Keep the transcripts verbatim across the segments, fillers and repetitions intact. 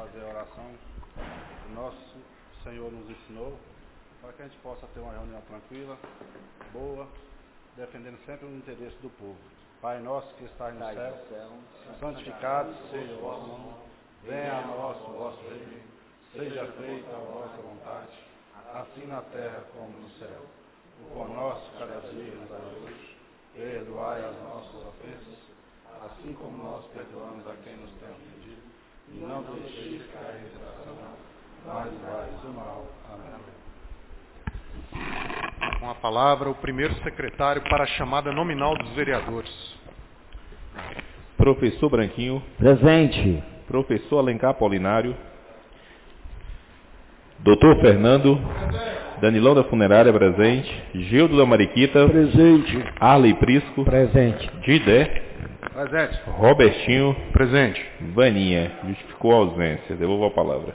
fazer a oração que nosso Senhor nos ensinou, para que a gente possa ter uma reunião tranquila, boa, defendendo sempre o interesse do povo. Pai nosso que estás no céu, santificado seja o vosso nome, venha a nós o vosso reino, seja feita a vossa vontade, assim na terra como no céu. O pão nosso cada dia nos dai hoje, perdoai as nossas ofensas, assim como nós perdoamos a quem nos tem ofendido, e não deixeis cair em tentação, mas livrai-nos do mal. Amém. Com a palavra, o primeiro secretário para a chamada nominal dos vereadores. Professor Branquinho. Presente. Professor Alencar Apolinário. Doutor Fernando. Danilão da Funerária, presente. Gildo da Mariquita. Presente. Arley Prisco. Presente. Didé. Presente. Robertinho. Presente. Vaninha. Justificou a ausência. Devolvo a palavra.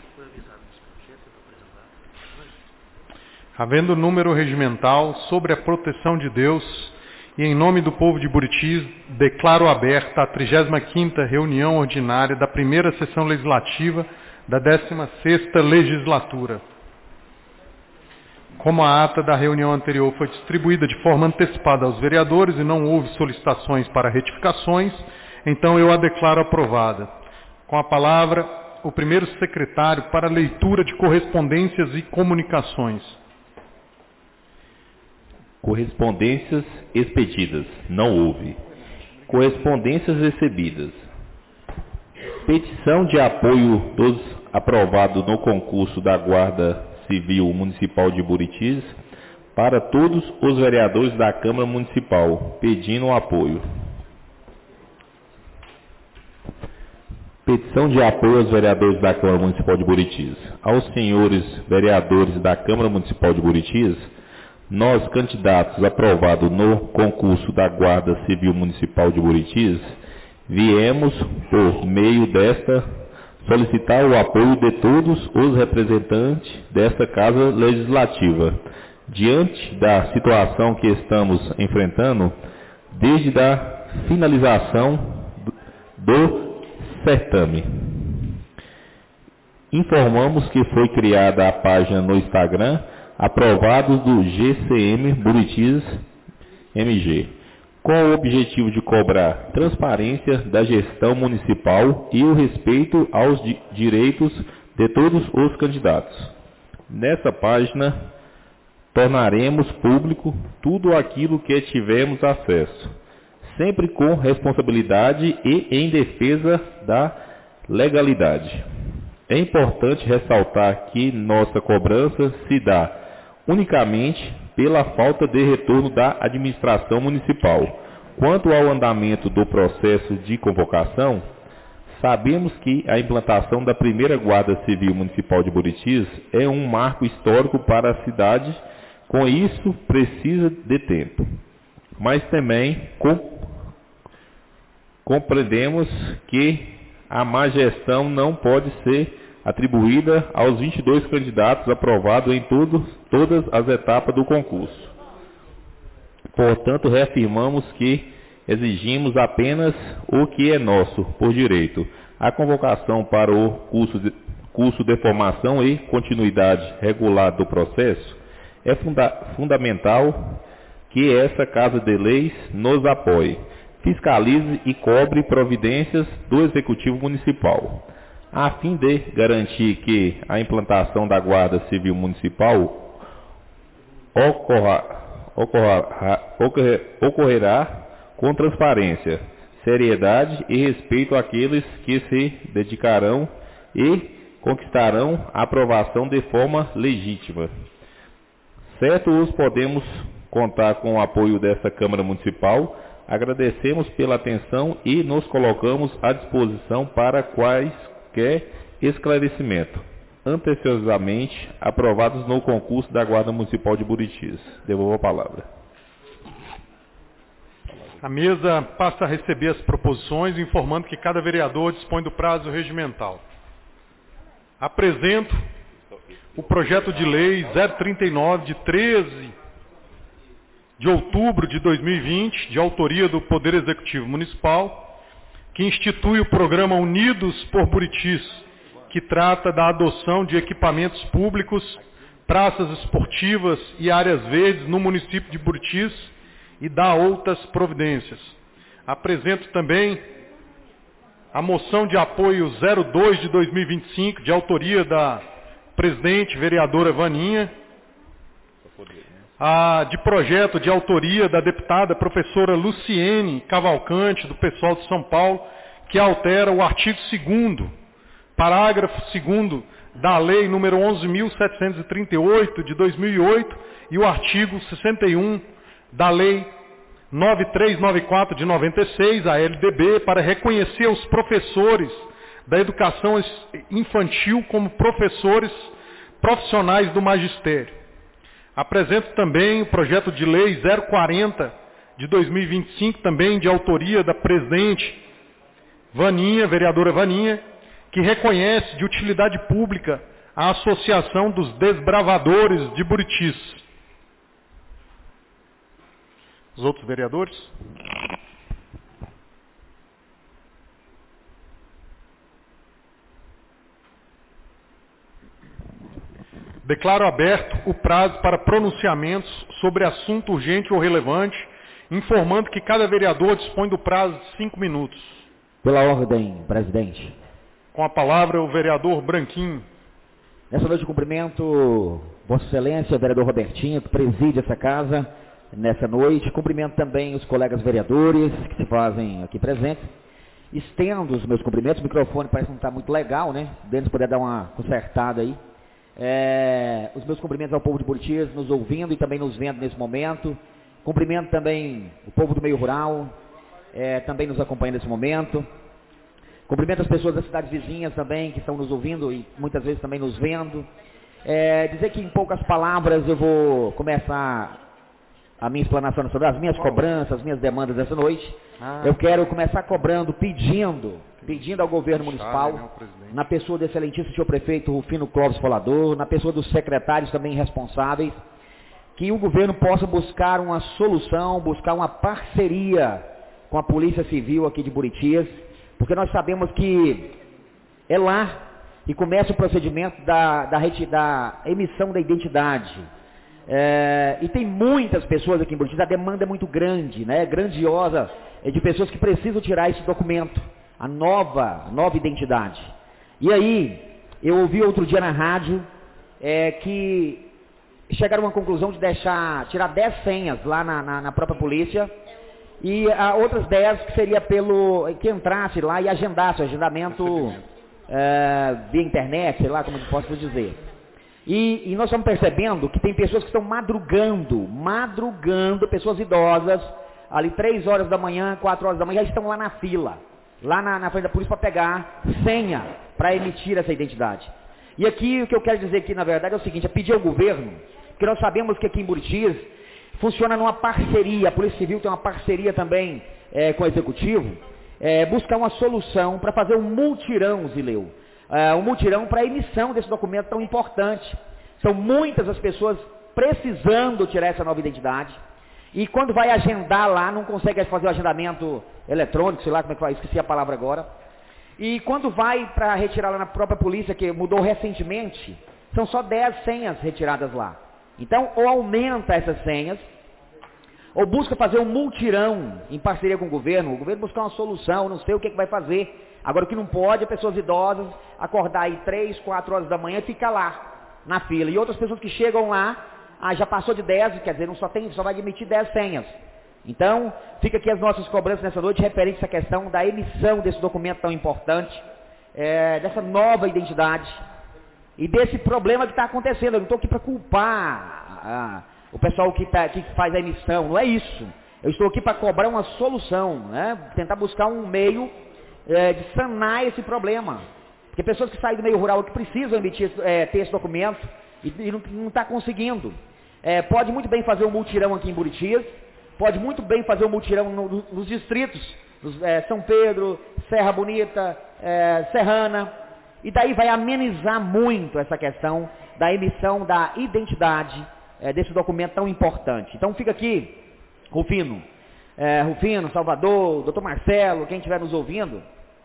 Havendo número regimental sobre a proteção de Deus e em nome do povo de Buritis, declaro aberta a trigésima quinta reunião ordinária da primeira sessão legislativa da décima sexta legislatura. Como a ata da reunião anterior foi distribuída de forma antecipada aos vereadores e não houve solicitações para retificações, então eu a declaro aprovada. Com a palavra, o primeiro secretário para leitura de correspondências e comunicações. Correspondências expedidas. Não houve. Correspondências recebidas. Petição de apoio dos aprovado no concurso da Guarda Civil Municipal de Buritis para todos os vereadores da Câmara Municipal, pedindo um apoio. Petição de apoio aos vereadores da Câmara Municipal de Buritis. Aos senhores vereadores da Câmara Municipal de Buritis, nós, candidatos aprovados no concurso da Guarda Civil Municipal de Buritis, viemos, por meio desta, solicitar o apoio de todos os representantes desta Casa Legislativa, diante da situação que estamos enfrentando, desde a finalização do certame. Informamos que foi criada a página no Instagram, aprovados do G C M Buritis M G, com o objetivo de cobrar transparência da gestão municipal e o respeito aos di- direitos de todos os candidatos. Nessa página, tornaremos público tudo aquilo que tivemos acesso, sempre com responsabilidade e em defesa da legalidade. É importante ressaltar que nossa cobrança se dá unicamente pela falta de retorno da administração municipal. Quanto ao andamento do processo de convocação, sabemos que a implantação da primeira Guarda Civil Municipal de Buritis é um marco histórico para a cidade, com isso precisa de tempo. Mas também com, compreendemos que a má gestão não pode ser atribuída aos vinte e dois candidatos aprovados em todos, todas as etapas do concurso. Portanto, reafirmamos que exigimos apenas o que é nosso, por direito. A convocação para o curso de, curso de formação e continuidade regular do processo é funda, fundamental que essa Casa de Leis nos apoie, fiscalize e cobre providências do Executivo Municipal, a fim de garantir que a implantação da Guarda Civil Municipal ocorra, ocorra, ocorre, ocorrerá com transparência, seriedade e respeito àqueles que se dedicarão e conquistarão a aprovação de forma legítima. Certo, os podemos contar com o apoio desta Câmara Municipal. Agradecemos pela atenção e nos colocamos à disposição para quaisquer esclarecimento, anteciosamente aprovados no concurso da Guarda Municipal de Buritis. Devolvo a palavra. A mesa passa a receber as proposições, informando que cada vereador dispõe do prazo regimental. Apresento o projeto de lei zero trinta e nove, de treze de outubro de dois mil e vinte, de autoria do Poder Executivo Municipal, que institui o programa Unidos por Buritis, que trata da adoção de equipamentos públicos, praças esportivas e áreas verdes no município de Buritis e dá outras providências. Apresento também a moção de apoio zero dois de dois mil e vinte e cinco, de autoria da presidente vereadora Vaninha, a de projeto de autoria da deputada professora Luciene Cavalcante, do pessoal de São Paulo, que altera o artigo segundo, parágrafo segundo da lei número onze mil setecentos e trinta e oito de dois mil e oito e o artigo sessenta e um da lei nove mil trezentos e noventa e quatro de noventa e seis, a L D B, para reconhecer os professores da educação infantil como professores profissionais do magistério. Apresento também o projeto de lei zero quarenta de dois mil e vinte e cinco, também de autoria da presidente Vaninha, vereadora Vaninha, que reconhece de utilidade pública a Associação dos Desbravadores de Buritis. Os outros vereadores? Declaro aberto o prazo para pronunciamentos sobre assunto urgente ou relevante, informando que cada vereador dispõe do prazo de cinco minutos. Pela ordem, presidente. Com a palavra, o vereador Branquinho. Nessa noite, cumprimento Vossa Excelência, o vereador Robertinho, que preside essa casa nessa noite. Cumprimento também os colegas vereadores que se fazem aqui presentes. Estendo os meus cumprimentos. O microfone parece não estar muito legal, né? Denis poder dar uma consertada aí. É, os meus cumprimentos ao povo de Buritis, nos ouvindo e também nos vendo nesse momento. Cumprimento também o povo do meio rural, é, também nos acompanhando nesse momento. Cumprimento as pessoas das cidades vizinhas também, que estão nos ouvindo e muitas vezes também nos vendo. É, dizer que em poucas palavras eu vou começar a minha explanação sobre as minhas cobranças, as minhas demandas dessa noite. Ah. Eu quero começar cobrando, pedindo, pedindo ao governo municipal, na pessoa do excelentíssimo senhor prefeito Rufino Clóvis Folador, na pessoa dos secretários também responsáveis, que o governo possa buscar uma solução, buscar uma parceria com a Polícia Civil aqui de Buritis, porque nós sabemos que é lá que começa o procedimento da, da, da emissão da identidade. É, e tem muitas pessoas aqui em Buritis, a demanda é muito grande, né, grandiosa, é de pessoas que precisam tirar esse documento, a nova, a nova identidade. E aí, eu ouvi outro dia na rádio é, que chegaram a uma conclusão de deixar, tirar dez senhas lá na, na, na própria polícia, e a outras dez que seria pelo, que entrasse lá e agendasse o agendamento é, via internet, sei lá como eu posso dizer. E, e nós estamos percebendo que tem pessoas que estão madrugando, madrugando, pessoas idosas, ali três horas da manhã, quatro horas da manhã, já estão lá na fila, lá na, na frente da polícia para pegar senha para emitir essa identidade. E aqui o que eu quero dizer aqui, na verdade, é o seguinte, é pedir ao governo, porque nós sabemos que aqui em Buritis funciona numa parceria, a Polícia Civil tem uma parceria também é, com o Executivo, é, buscar uma solução para fazer um multirão, Zileu, é, um multirão para a emissão desse documento tão importante. São muitas as pessoas precisando tirar essa nova identidade, e quando vai agendar lá, não consegue fazer o agendamento eletrônico, sei lá como é que faz, esqueci a palavra agora, e quando vai para retirar lá na própria polícia, que mudou recentemente, são só dez senhas retiradas lá. Então, ou aumenta essas senhas, ou busca fazer um multirão em parceria com o governo, o governo buscar uma solução, não sei o que, que vai fazer. Agora, o que não pode é pessoas idosas acordar aí três, quatro horas da manhã e ficar lá, na fila. E outras pessoas que chegam lá, ah, já passou de dez, quer dizer, não só, tem, só vai emitir dez senhas. Então, fica aqui as nossas cobranças nessa noite referente a essa questão da emissão desse documento tão importante, é, dessa nova identidade e desse problema que está acontecendo. Eu não estou aqui para culpar ah, o pessoal que, tá, que faz a emissão, não é isso. Eu estou aqui para cobrar uma solução, né? Tentar buscar um meio é, de sanar esse problema. Porque pessoas que saem do meio rural que precisam emitir, é, ter esse documento e, e não está conseguindo. É, pode muito bem fazer um multirão aqui em Buritis, pode muito bem fazer um multirão no, no, nos distritos, nos, é, São Pedro, Serra Bonita, é, Serrana, e daí vai amenizar muito essa questão da emissão da identidade é, desse documento tão importante. Então fica aqui, Rufino, é, Rufino, Salvador, doutor Marcelo, quem estiver nos ouvindo,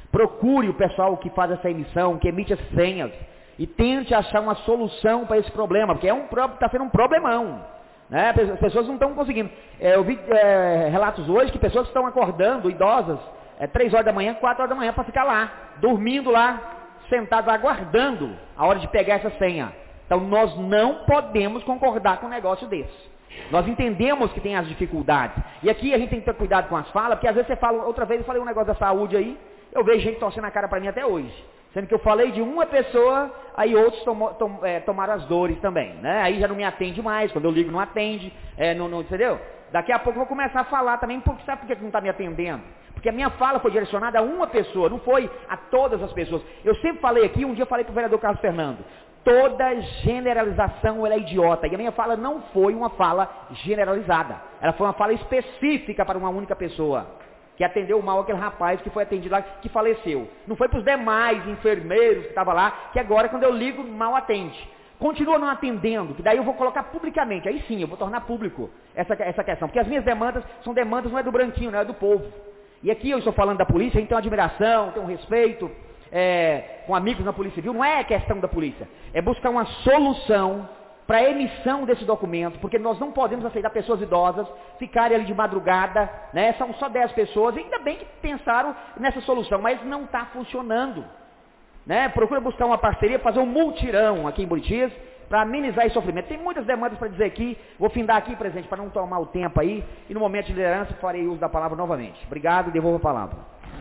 Procure o pessoal que faz essa emissão, que emite as senhas, e tente achar uma solução para esse problema, porque é um, está sendo um problemão. Né? As pessoas não estão conseguindo. É, eu vi é, relatos hoje que pessoas estão acordando, idosas, é, três horas da manhã, quatro horas da manhã, para ficar lá, dormindo lá, sentados, aguardando a hora de pegar essa senha. Então nós não podemos concordar com um negócio desse. Nós entendemos que tem as dificuldades. E aqui a gente tem que ter cuidado com as falas, porque às vezes você fala, outra vez eu falei um negócio da saúde aí, eu vejo gente torcendo a cara para mim até hoje. Sendo que eu falei de uma pessoa, aí outros tomou, tom, é, tomaram as dores também, né? Aí já não me atende mais, quando eu ligo não atende, é, não, não, entendeu? Daqui a pouco eu vou começar a falar também, porque sabe por que não está me atendendo? Porque a minha fala foi direcionada a uma pessoa, não foi a todas as pessoas. Eu sempre falei aqui, um dia eu falei para o vereador Carlos Fernando, toda generalização ela é idiota, e a minha fala não foi uma fala generalizada, ela foi uma fala específica para uma única pessoa, que atendeu mal aquele rapaz que foi atendido lá, que faleceu. Não foi para os demais enfermeiros que estavam lá, que agora quando eu ligo mal atende. Continua não atendendo, que daí eu vou colocar publicamente, aí sim, eu vou tornar público essa, essa questão, porque as minhas demandas são demandas, não é do branquinho, não é do povo. E aqui eu estou falando da polícia, a gente tem uma admiração, tem um respeito, é, com amigos na Polícia Civil, não é questão da polícia, é buscar uma solução para a emissão desse documento, porque nós não podemos aceitar pessoas idosas ficarem ali de madrugada, né? São só dez pessoas, e ainda bem que pensaram nessa solução, mas não está funcionando. Né? Procura buscar uma parceria, fazer um multirão aqui em Buritis, para amenizar esse sofrimento. Tem muitas demandas para dizer aqui, vou findar aqui, presidente, para não tomar o tempo aí, e no momento de liderança farei uso da palavra novamente. Obrigado e devolvo a palavra.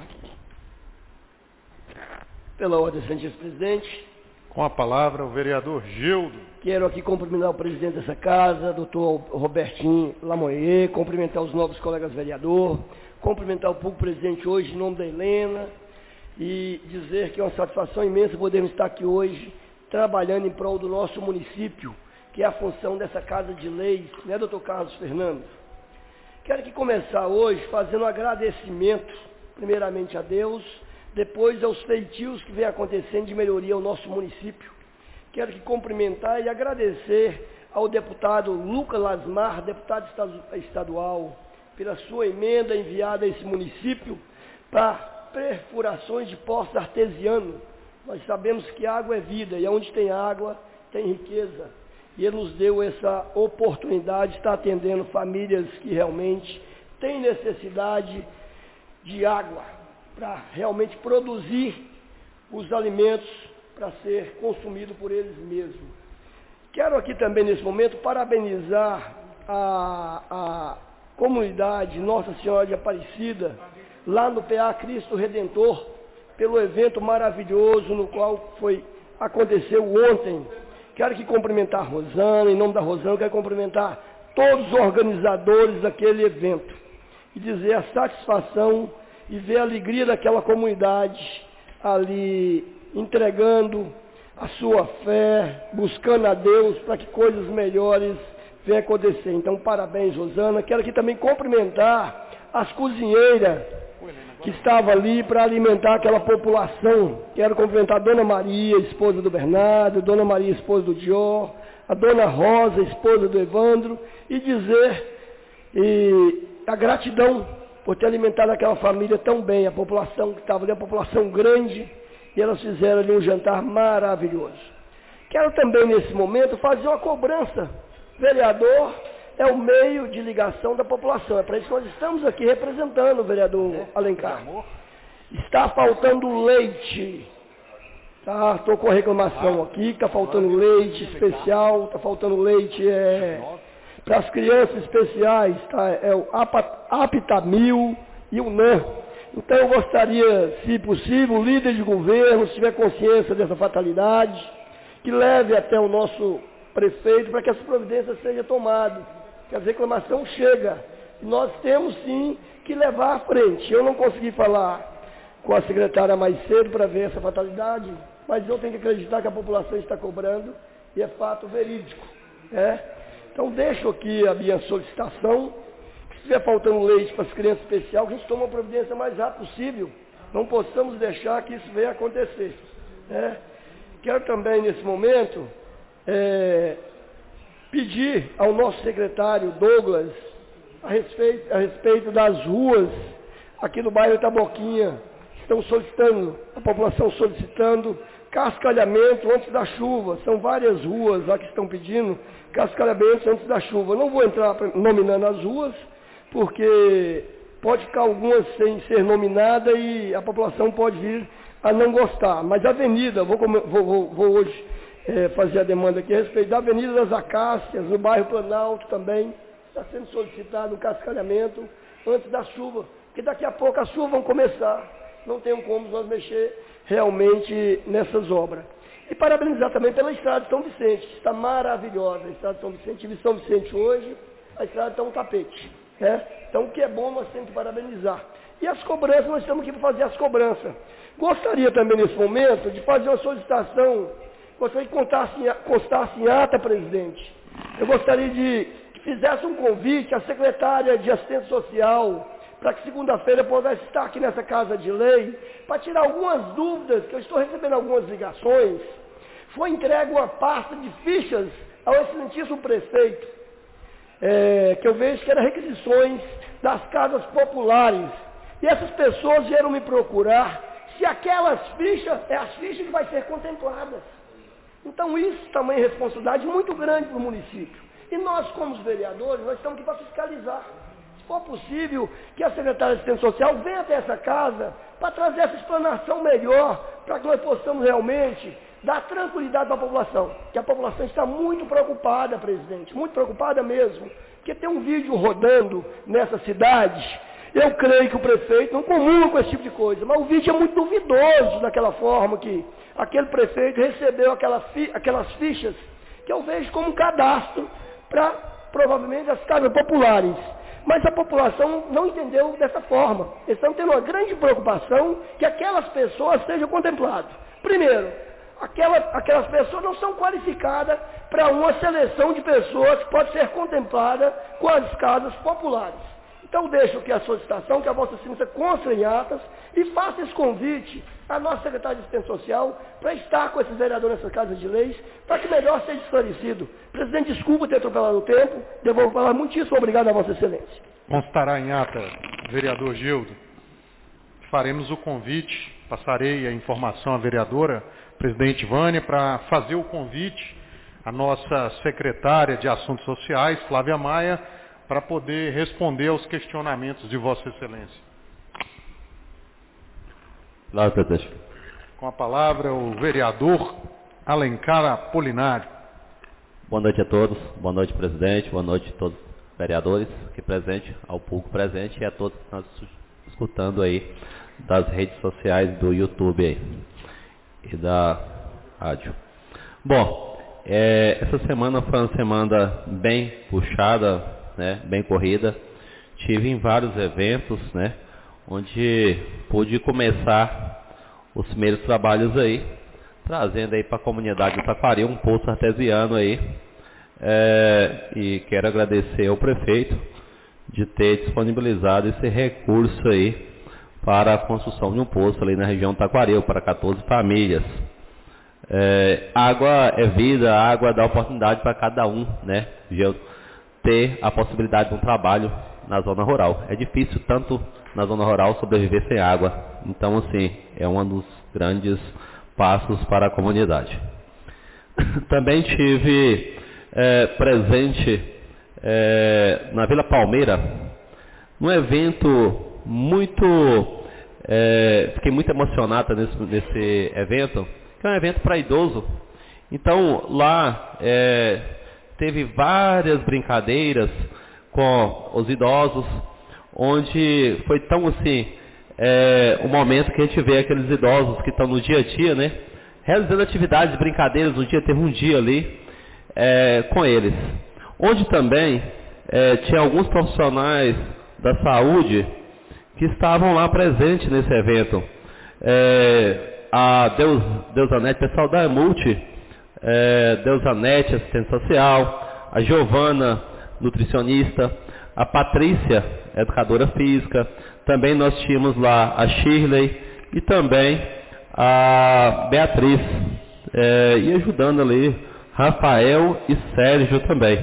Pela ordem, senhor presidente. Com a palavra, o vereador Gildo. Quero aqui cumprimentar o presidente dessa casa, doutor Robertinho Lamoyer, cumprimentar os novos colegas vereadores, cumprimentar o público presente hoje em nome da Helena e dizer que é uma satisfação imensa podermos estar aqui hoje trabalhando em prol do nosso município, que é a função dessa Casa de Leis, né, doutor Carlos Fernando? Quero aqui começar hoje fazendo um agradecimento, primeiramente a Deus, depois aos feitios que vem acontecendo de melhoria ao nosso município. Quero aqui cumprimentar e agradecer ao deputado Lucas Lasmar, deputado estadual, pela sua emenda enviada a esse município para perfurações de poços artesianos. Nós sabemos que água é vida, e onde tem água, tem riqueza. E ele nos deu essa oportunidade de estar atendendo famílias que realmente têm necessidade de água, para realmente produzir os alimentos para ser consumido por eles mesmos. Quero aqui também, nesse momento, parabenizar a, a comunidade Nossa Senhora de Aparecida, lá no P A Cristo Redentor, pelo evento maravilhoso no qual foi, aconteceu ontem. Quero aqui cumprimentar a Rosana, em nome da Rosana, quero cumprimentar todos os organizadores daquele evento e dizer a satisfação e ver a alegria daquela comunidade ali entregando a sua fé, buscando a Deus para que coisas melhores venham acontecer. Então, parabéns, Rosana. Quero aqui também cumprimentar as cozinheiras que estavam ali para alimentar aquela população. Quero cumprimentar a Dona Maria, esposa do Bernardo, Dona Maria, esposa do Dior, a Dona Rosa, esposa do Evandro, e dizer e, a gratidão por ter alimentado aquela família tão bem, a população que estava ali, a população grande, e elas fizeram ali um jantar maravilhoso. Quero também, nesse momento, fazer uma cobrança. Vereador é o meio de ligação da população, é para isso que nós estamos aqui representando o vereador Alencar. Está faltando leite, tá? Estou com a reclamação aqui, está faltando leite especial, está faltando leite é, para as crianças especiais, tá? É o Aptamil e o N A M. Então eu gostaria, se possível, o líder de governo, se tiver consciência dessa fatalidade, que leve até o nosso prefeito para que essa providência seja tomada, que a reclamação chega. E nós temos sim que levar à frente. Eu não consegui falar com a secretária mais cedo para ver essa fatalidade, mas eu tenho que acreditar que a população está cobrando e é fato verídico. Né? Então deixo aqui a minha solicitação. Se estiver faltando leite para as crianças especiais, que a gente tome uma providência mais rápido possível. Não possamos deixar que isso venha acontecer. Né? Quero também, nesse momento, é, pedir ao nosso secretário Douglas, a respeito, a respeito das ruas aqui no bairro Taboquinha, estão solicitando, a população solicitando cascalhamento antes da chuva. São várias ruas lá que estão pedindo cascalhamento antes da chuva. Não vou entrar nominando as ruas, porque pode ficar algumas sem ser nominada e a população pode vir a não gostar. Mas a avenida, vou, vou, vou, vou hoje é, fazer a demanda aqui a respeito da Avenida das Acácias, no bairro Planalto também, está sendo solicitado um cascalhamento antes da chuva, porque daqui a pouco as chuvas vão começar, não tem como nós mexer realmente nessas obras. E parabenizar também pela estrada de São Vicente, que está maravilhosa, a estrada de São Vicente. Tive São Vicente hoje, a estrada está um tapete, né? Então o que é bom nós temos que parabenizar. E as cobranças, nós estamos aqui para fazer as cobranças. Gostaria também nesse momento de fazer uma solicitação, gostaria que contasse, constasse em ata, presidente. Eu gostaria de que fizesse um convite à secretária de Assistência Social, para que segunda-feira pudesse estar aqui nessa Casa de Lei, para tirar algumas dúvidas, que eu estou recebendo algumas ligações. Foi entregue uma pasta de fichas ao excelentíssimo prefeito, é, que eu vejo que eram requisições das casas populares. E essas pessoas vieram me procurar se aquelas fichas é as fichas que vai ser contempladas. Então isso também é responsabilidade muito grande para o município. E nós, como os vereadores, nós estamos aqui para fiscalizar. Se for possível que a secretária de Assistência Social venha até essa casa para trazer essa explanação melhor, para que nós possamos realmente dar tranquilidade para a população. Que a população está muito preocupada, presidente, muito preocupada mesmo. Porque tem um vídeo rodando nessa cidade. Eu creio que o prefeito não comunga com esse tipo de coisa, mas o vídeo é muito duvidoso daquela forma que aquele prefeito recebeu aquela fi, aquelas fichas, que eu vejo como um cadastro para, provavelmente, as casas populares. Mas a população não entendeu dessa forma. Eles estão tendo uma grande preocupação que aquelas pessoas sejam contempladas. Primeiro, aquela, aquelas pessoas não são qualificadas para uma seleção de pessoas que pode ser contemplada com as casas populares. Então deixo aqui a solicitação que a Vossa Excelência conste em atas e faça esse convite à nossa secretária de Assistência Social para estar com esses vereadores nessa Casa de Leis, para que melhor seja esclarecido. Presidente, desculpa ter atropelado o tempo, devolvo a palavra. Muitíssimo obrigado a Vossa Excelência. Constará em ata, vereador Gildo, faremos o convite, passarei a informação à vereadora, presidente Vânia, para fazer o convite à nossa secretária de Assuntos Sociais, Flávia Maia, para poder responder aos questionamentos de Vossa Excelência. Claro, presidente. Com a palavra, o vereador Alencar Apolinário. Boa noite a todos. Boa noite, presidente. Boa noite a todos os vereadores aqui presentes, ao público presente e a todos que estão escutando aí das redes sociais do YouTube aí, e da rádio. Bom, é, essa semana foi uma semana bem puxada, né, bem corrida. Tive em vários eventos, né, onde pude começar os primeiros trabalhos aí, trazendo aí para a comunidade do Taquari um poço artesiano aí, é, e quero agradecer ao prefeito de ter disponibilizado esse recurso aí para a construção de um poço ali na região do Taquari, para quatorze famílias. É, água é vida, água dá oportunidade para cada um, né, de ter a possibilidade de um trabalho na zona rural. É difícil tanto na zona rural sobreviver sem água. Então, assim, é um dos grandes passos para a comunidade. Também tive é, presente é, na Vila Palmeira, num evento muito... É, fiquei muito emocionado nesse, nesse evento, que é um evento para idoso. Então, lá é, teve várias brincadeiras com os idosos, onde foi tão assim, é, um momento que a gente vê aqueles idosos que estão no dia a dia, né, realizando atividades, brincadeiras. No dia teve um dia ali é, com eles, onde também é, tinha alguns profissionais da saúde que estavam lá presentes nesse evento. É, a Deus, Deusanete, pessoal da Multi, é, Deusanete, assistente social, a Giovana, nutricionista, a Patrícia, educadora física, também nós tínhamos lá a Shirley e também a Beatriz, é, e ajudando ali Rafael e Sérgio também.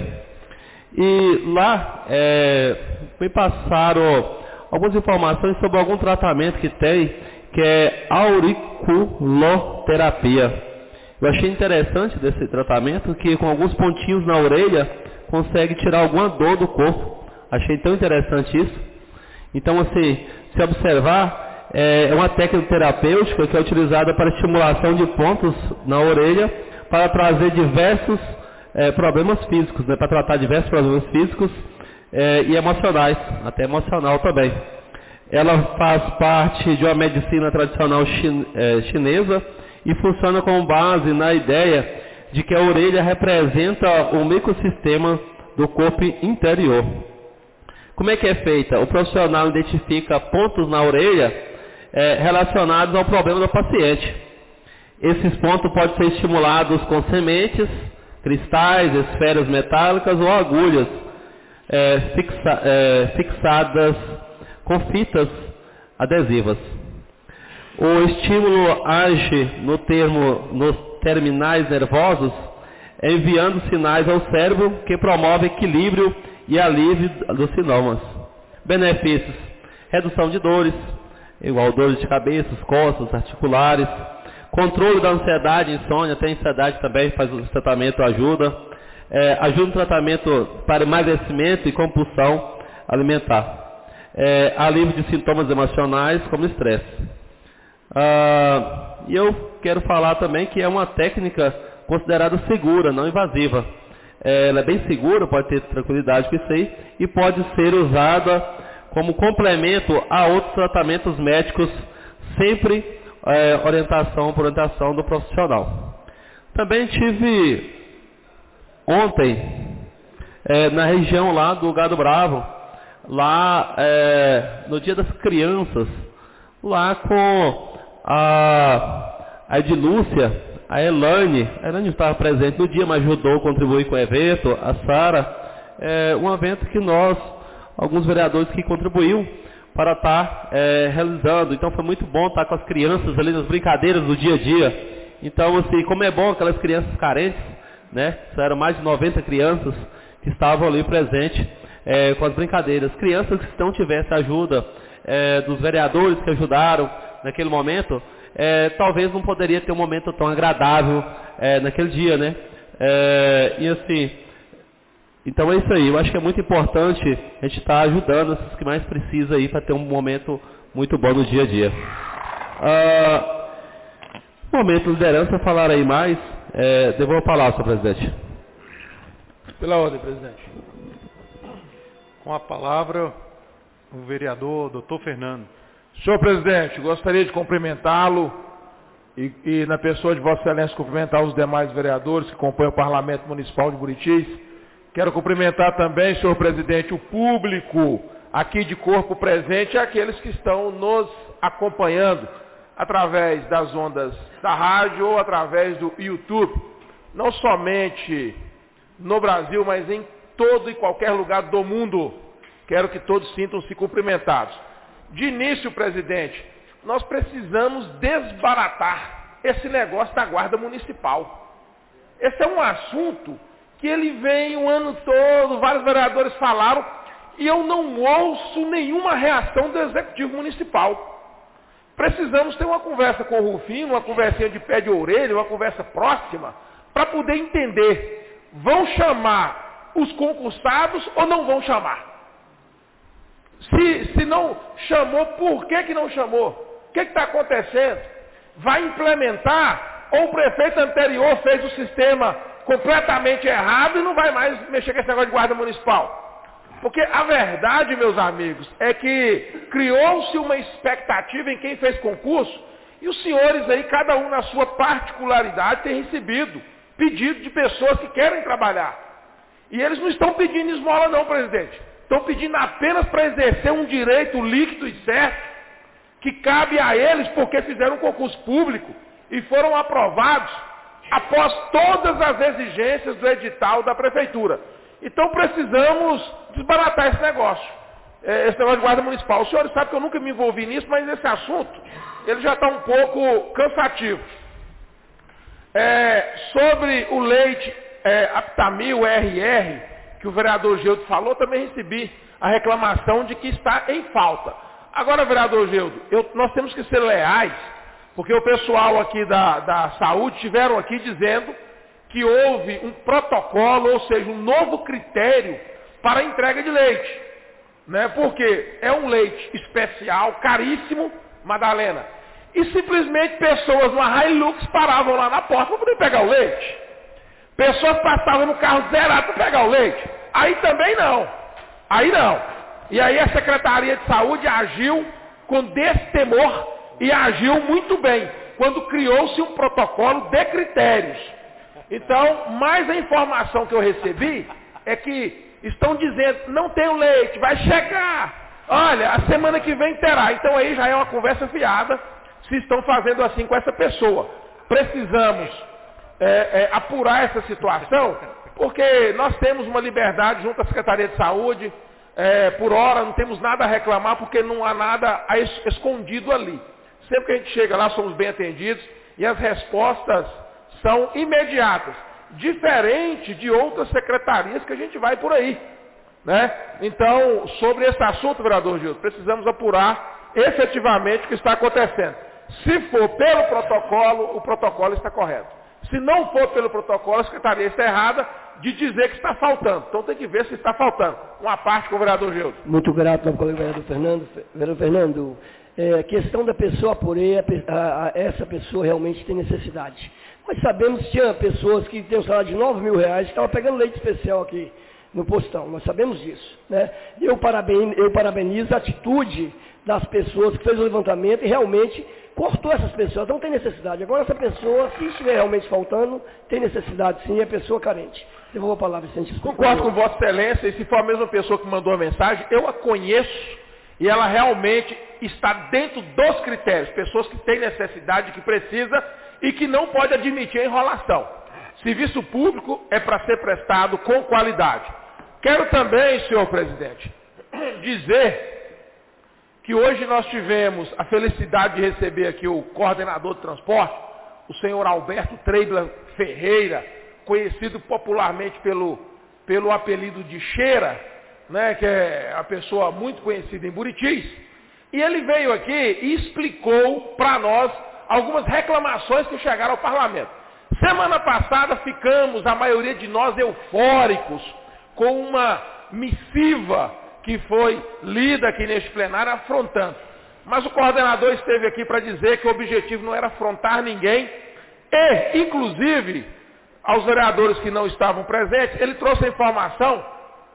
E lá é, me passaram algumas informações sobre algum tratamento que tem, que é auriculoterapia. Eu achei interessante desse tratamento que com alguns pontinhos na orelha consegue tirar alguma dor do corpo. Achei tão interessante isso. Então, assim, se observar, é uma técnica terapêutica que é utilizada para estimulação de pontos na orelha para trazer diversos é, problemas físicos, né, para tratar diversos problemas físicos é, e emocionais, até emocional também. Ela faz parte de uma medicina tradicional chin, é, chinesa e funciona com base na ideia de que a orelha representa o microsistema do corpo interior. Como é que é feita? O profissional identifica pontos na orelha é, relacionados ao problema do paciente. Esses pontos podem ser estimulados com sementes, cristais, esferas metálicas ou agulhas é, fixa, é, fixadas com fitas adesivas. O estímulo age no termo, nos terminais nervosos, enviando sinais ao cérebro que promove equilíbrio e alívio dos sintomas. Benefícios: redução de dores, igual dores de cabeça, costas, articulares, controle da ansiedade, insônia, tem ansiedade também, faz o tratamento, ajuda, é, ajuda no tratamento para emagrecimento e compulsão alimentar, é, alívio de sintomas emocionais como estresse. Ah, e eu quero falar também que é uma técnica considerada segura, não invasiva. Ela é bem segura, pode ter tranquilidade com isso aí, e pode ser usada como complemento a outros tratamentos médicos, sempre é, orientação por orientação do profissional. Também tive ontem, é, na região lá do Gado Bravo, lá é, no Dia das Crianças, lá com a, a Edilúcia, a Elane, a Elane estava presente no dia, mas ajudou, contribuiu com o evento, a Sara, é um evento que nós, alguns vereadores que contribuíram para estar é, realizando. Então foi muito bom estar com as crianças ali nas brincadeiras do dia a dia. Então, assim, como é bom aquelas crianças carentes, né? Eram mais de noventa crianças que estavam ali presentes é, com as brincadeiras. Crianças que se não tivessem ajuda é, dos vereadores que ajudaram naquele momento, É, talvez não poderia ter um momento tão agradável é, naquele dia, né? É, e assim, então é isso aí. Eu acho que é muito importante a gente estar ajudando esses que mais precisam aí para ter um momento muito bom no dia a dia. Ah, momento de liderança, falar aí mais. É, devolvo a palavra, senhor presidente. Pela ordem, presidente. Com a palavra, o vereador doutor Fernando. Senhor presidente, gostaria de cumprimentá-lo e, e, na pessoa de Vossa Excelência, cumprimentar os demais vereadores que compõem o Parlamento Municipal de Buritis. Quero cumprimentar também, senhor presidente, o público aqui de corpo presente e aqueles que estão nos acompanhando através das ondas da rádio ou através do YouTube, não somente no Brasil, mas em todo e qualquer lugar do mundo. Quero que todos sintam-se cumprimentados. De início, presidente, nós precisamos desbaratar esse negócio da guarda municipal. Esse é um assunto que ele vem o ano todo, vários vereadores falaram, e eu não ouço nenhuma reação do Executivo Municipal. Precisamos ter uma conversa com o Rufino, uma conversinha de pé de orelha, uma conversa próxima, para poder entender, vão chamar os concursados ou não vão chamar? Se, se não chamou, por que, que não chamou? O que está acontecendo? Vai implementar ou o prefeito anterior fez o sistema completamente errado e não vai mais mexer com esse negócio de guarda municipal? Porque a verdade, meus amigos, é que criou-se uma expectativa em quem fez concurso e os senhores aí, cada um na sua particularidade, tem recebido pedido de pessoas que querem trabalhar. E eles não estão pedindo esmola não, presidente. Estão pedindo apenas para exercer um direito líquido e certo, que cabe a eles porque fizeram um concurso público e foram aprovados após todas as exigências do edital da prefeitura. Então precisamos desbaratar esse negócio, esse negócio de guarda municipal. Os senhores sabem que eu nunca me envolvi nisso, mas esse assunto, ele já está um pouco cansativo. É, sobre o leite é, Aptamil R R, que o vereador Gildo falou, também recebi a reclamação de que está em falta. Agora, vereador Gildo, eu, nós temos que ser leais, porque o pessoal aqui da, da saúde estiveram aqui dizendo que houve um protocolo, ou seja, um novo critério para a entrega de leite. Né? Porque é um leite especial, caríssimo, Madalena. E simplesmente pessoas numa Hilux paravam lá na porta para poder pegar o leite. Pessoas passavam no carro zerado para pegar o leite. Aí também não. Aí não. E aí a Secretaria de Saúde agiu com destemor e agiu muito bem, quando criou-se um protocolo de critérios. Então, mais a informação que eu recebi é que estão dizendo, não tem o leite, vai chegar. Olha, a semana que vem terá. Então aí já é uma conversa fiada, se estão fazendo assim com essa pessoa. Precisamos é, é, apurar essa situação, porque nós temos uma liberdade junto à Secretaria de Saúde, é, por hora não temos nada a reclamar, porque não há nada a es- escondido ali. Sempre que a gente chega lá, somos bem atendidos, e as respostas são imediatas, diferente de outras secretarias que a gente vai por aí. Né? Então, sobre esse assunto, vereador Gildo, precisamos apurar efetivamente o que está acontecendo. Se for pelo protocolo, o protocolo está correto. Se não for pelo protocolo, a secretaria está errada de dizer que está faltando. Então tem que ver se está faltando. Uma parte com o vereador Gildo. Muito grato ao colega vereador Fernando. Vereador Fernando, é, questão da pessoa apurei, a, a, a, essa pessoa realmente tem necessidade. Nós sabemos que tinha pessoas que têm um salário de nove mil reais que estavam pegando leite especial aqui no postão. Nós sabemos disso. Né? Eu, parabenizo, eu parabenizo a atitude das pessoas que fez o levantamento e realmente cortou essas pessoas. Não tem necessidade. Agora essa pessoa, se estiver realmente faltando, tem necessidade sim, é pessoa carente. Devolvo a palavra, Vicente. Concordo com Vossa Excelência, e se for a mesma pessoa que mandou a mensagem, eu a conheço e ela realmente está dentro dos critérios. Pessoas que têm necessidade, que precisa e que não pode admitir a enrolação. Serviço público é para ser prestado com qualidade. Quero também, senhor presidente, dizer que hoje nós tivemos a felicidade de receber aqui o coordenador de transporte, o senhor Alberto Treibla Ferreira, conhecido popularmente pelo, pelo apelido de Cheira, né, que é uma pessoa muito conhecida em Buritis, e ele veio aqui e explicou para nós algumas reclamações que chegaram ao parlamento. Semana passada ficamos, a maioria de nós, eufóricos, com uma missiva que foi lida aqui neste plenário afrontando. Mas o coordenador esteve aqui para dizer que o objetivo não era afrontar ninguém e, inclusive, aos vereadores que não estavam presentes, ele trouxe a informação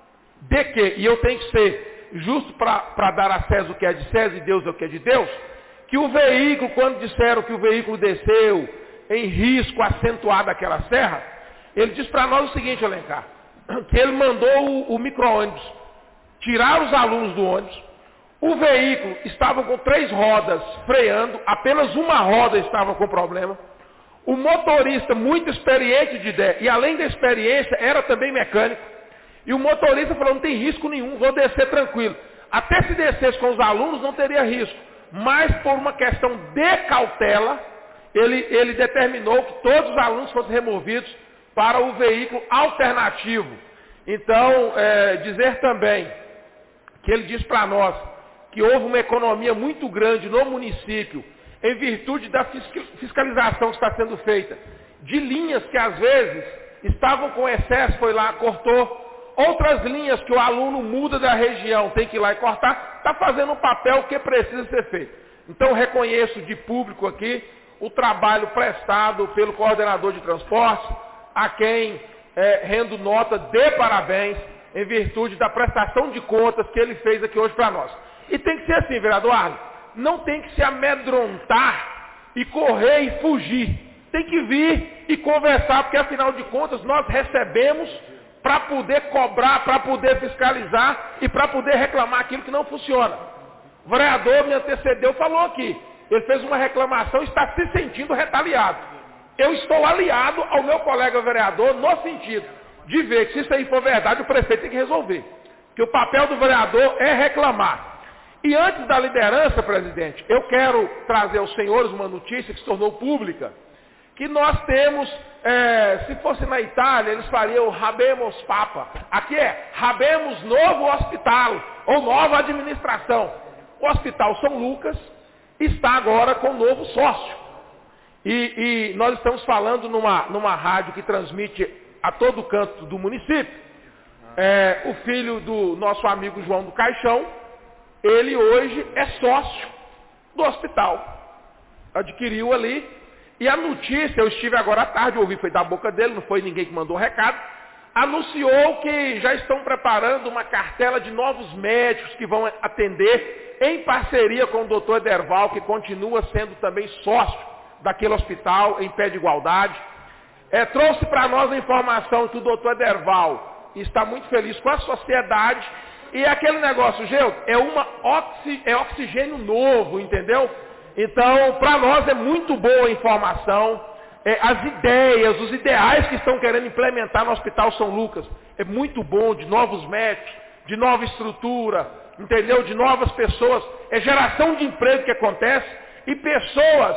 de que, e eu tenho que ser justo para dar a César o que é de César e Deus é o que é de Deus, que o veículo, quando disseram que o veículo desceu em risco acentuado daquela serra, ele disse para nós o seguinte, Alencar, que ele mandou o, o micro-ônibus tirar os alunos do ônibus, o veículo estava com três rodas freando, apenas uma roda estava com problema, o motorista muito experiente de ideia, e além da experiência, era também mecânico, e o motorista falou, não tem risco nenhum, vou descer tranquilo. Até se descesse com os alunos não teria risco, mas por uma questão de cautela, ele, ele determinou que todos os alunos fossem removidos para o veículo alternativo. Então, é, dizer também que ele diz para nós que houve uma economia muito grande no município, em virtude da fiscalização que está sendo feita, de linhas que às vezes estavam com excesso, foi lá, cortou, outras linhas que o aluno muda da região, tem que ir lá e cortar, está fazendo um papel que precisa ser feito. Então reconheço de público aqui o trabalho prestado pelo coordenador de transporte, a quem é, rendo nota de parabéns, em virtude da prestação de contas que ele fez aqui hoje para nós. E tem que ser assim, vereador Arlen, não tem que se amedrontar e correr e fugir. Tem que vir e conversar, porque afinal de contas nós recebemos para poder cobrar, para poder fiscalizar e para poder reclamar aquilo que não funciona. O vereador me antecedeu, falou aqui, ele fez uma reclamação e está se sentindo retaliado. Eu estou aliado ao meu colega vereador no sentido de ver que se isso aí for verdade, o prefeito tem que resolver. Que o papel do vereador é reclamar. E antes da liderança, presidente, eu quero trazer aos senhores uma notícia que se tornou pública, que nós temos, é, se fosse na Itália, eles fariam Habemos Papa. Aqui é Habemos Novo Hospital, ou Nova Administração. O Hospital São Lucas está agora com um novo sócio. E, e nós estamos falando numa, numa rádio que transmite a todo canto do município. É, o filho do nosso amigo João do Caixão, ele hoje é sócio do hospital. Adquiriu ali. E a notícia, eu estive agora à tarde, ouvi, foi da boca dele, não foi ninguém que mandou um recado, anunciou que já estão preparando uma cartela de novos médicos que vão atender em parceria com o doutor Ederval, que continua sendo também sócio daquele hospital em pé de igualdade. É, trouxe para nós a informação que o doutor Ederval está muito feliz com a sociedade e aquele negócio, Geu, é, uma oxi, é oxigênio novo, entendeu? Então, para nós é muito boa a informação, é, as ideias, os ideais que estão querendo implementar no Hospital São Lucas, é muito bom, de novos médicos, de nova estrutura, entendeu? De novas pessoas, é geração de emprego que acontece, e pessoas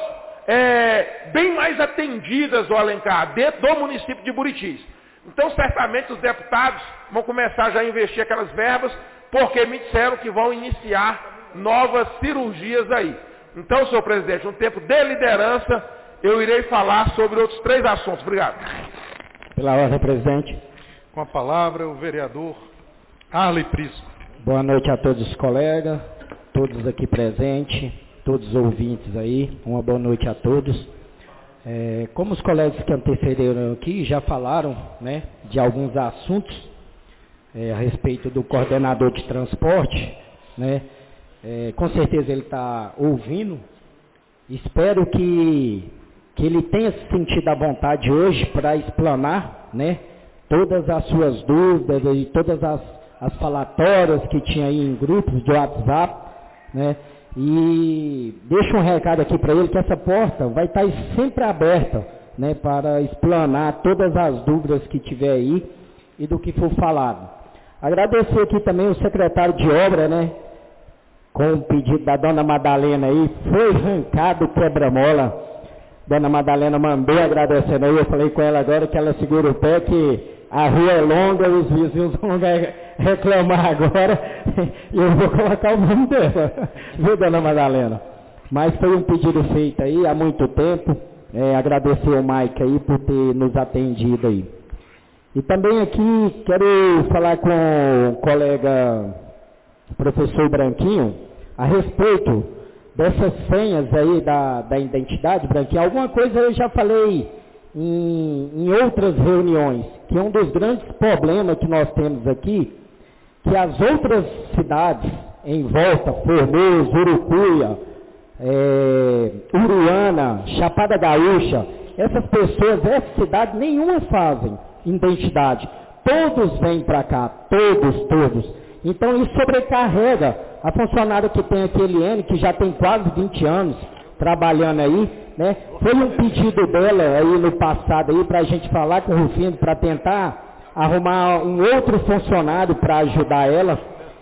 é, bem mais atendidas, o Alencar, dentro do município de Buritis. Então, certamente, os deputados vão começar já a investir aquelas verbas, porque me disseram que vão iniciar novas cirurgias aí. Então, senhor presidente, no tempo de liderança, eu irei falar sobre outros três assuntos. Obrigado. Pela ordem, presidente. Com a palavra, o vereador Arley Prisco. Boa noite a todos os colegas, todos aqui presentes, todos os ouvintes aí. Uma boa noite a todos. É, como os colegas que antecederam aqui já falaram, né, de alguns assuntos é, a respeito do coordenador de transporte, né, é, com certeza ele está ouvindo. Espero que, que ele tenha sentido a vontade hoje para explanar, né, todas as suas dúvidas e todas as, as falatórias que tinha aí em grupos de WhatsApp, né, e deixo um recado aqui para ele que essa porta vai estar sempre aberta, né, para explanar todas as dúvidas que tiver aí e do que for falado. Agradecer aqui também o secretário de obra, né, com o pedido da dona Madalena aí, foi arrancado o quebra-mola. Dona Madalena mandou agradecendo aí, eu falei com ela agora que ela segura o pé, que a rua é longa, os vizinhos vão reclamar agora, e eu vou colocar o nome dela, viu, dona Madalena? Mas foi um pedido feito aí há muito tempo, é, agradecer ao Mike aí por ter nos atendido aí. E também aqui quero falar com o colega professor Branquinho, a respeito dessas senhas aí da, da identidade, Branquinho. Alguma coisa eu já falei em, em outras reuniões, que é um dos grandes problemas que nós temos aqui, que as outras cidades em volta, Formoso, Urucuia, é, Uruana, Chapada Gaúcha, essas pessoas, essas cidades, nenhuma fazem identidade. Todos vêm para cá, todos, todos. Então isso sobrecarrega a funcionária que tem aqui, Eliane, que já tem quase vinte anos trabalhando aí, né? Foi um pedido dela aí no passado aí para a gente falar com o Rufino para tentar arrumar um outro funcionário para ajudar ela.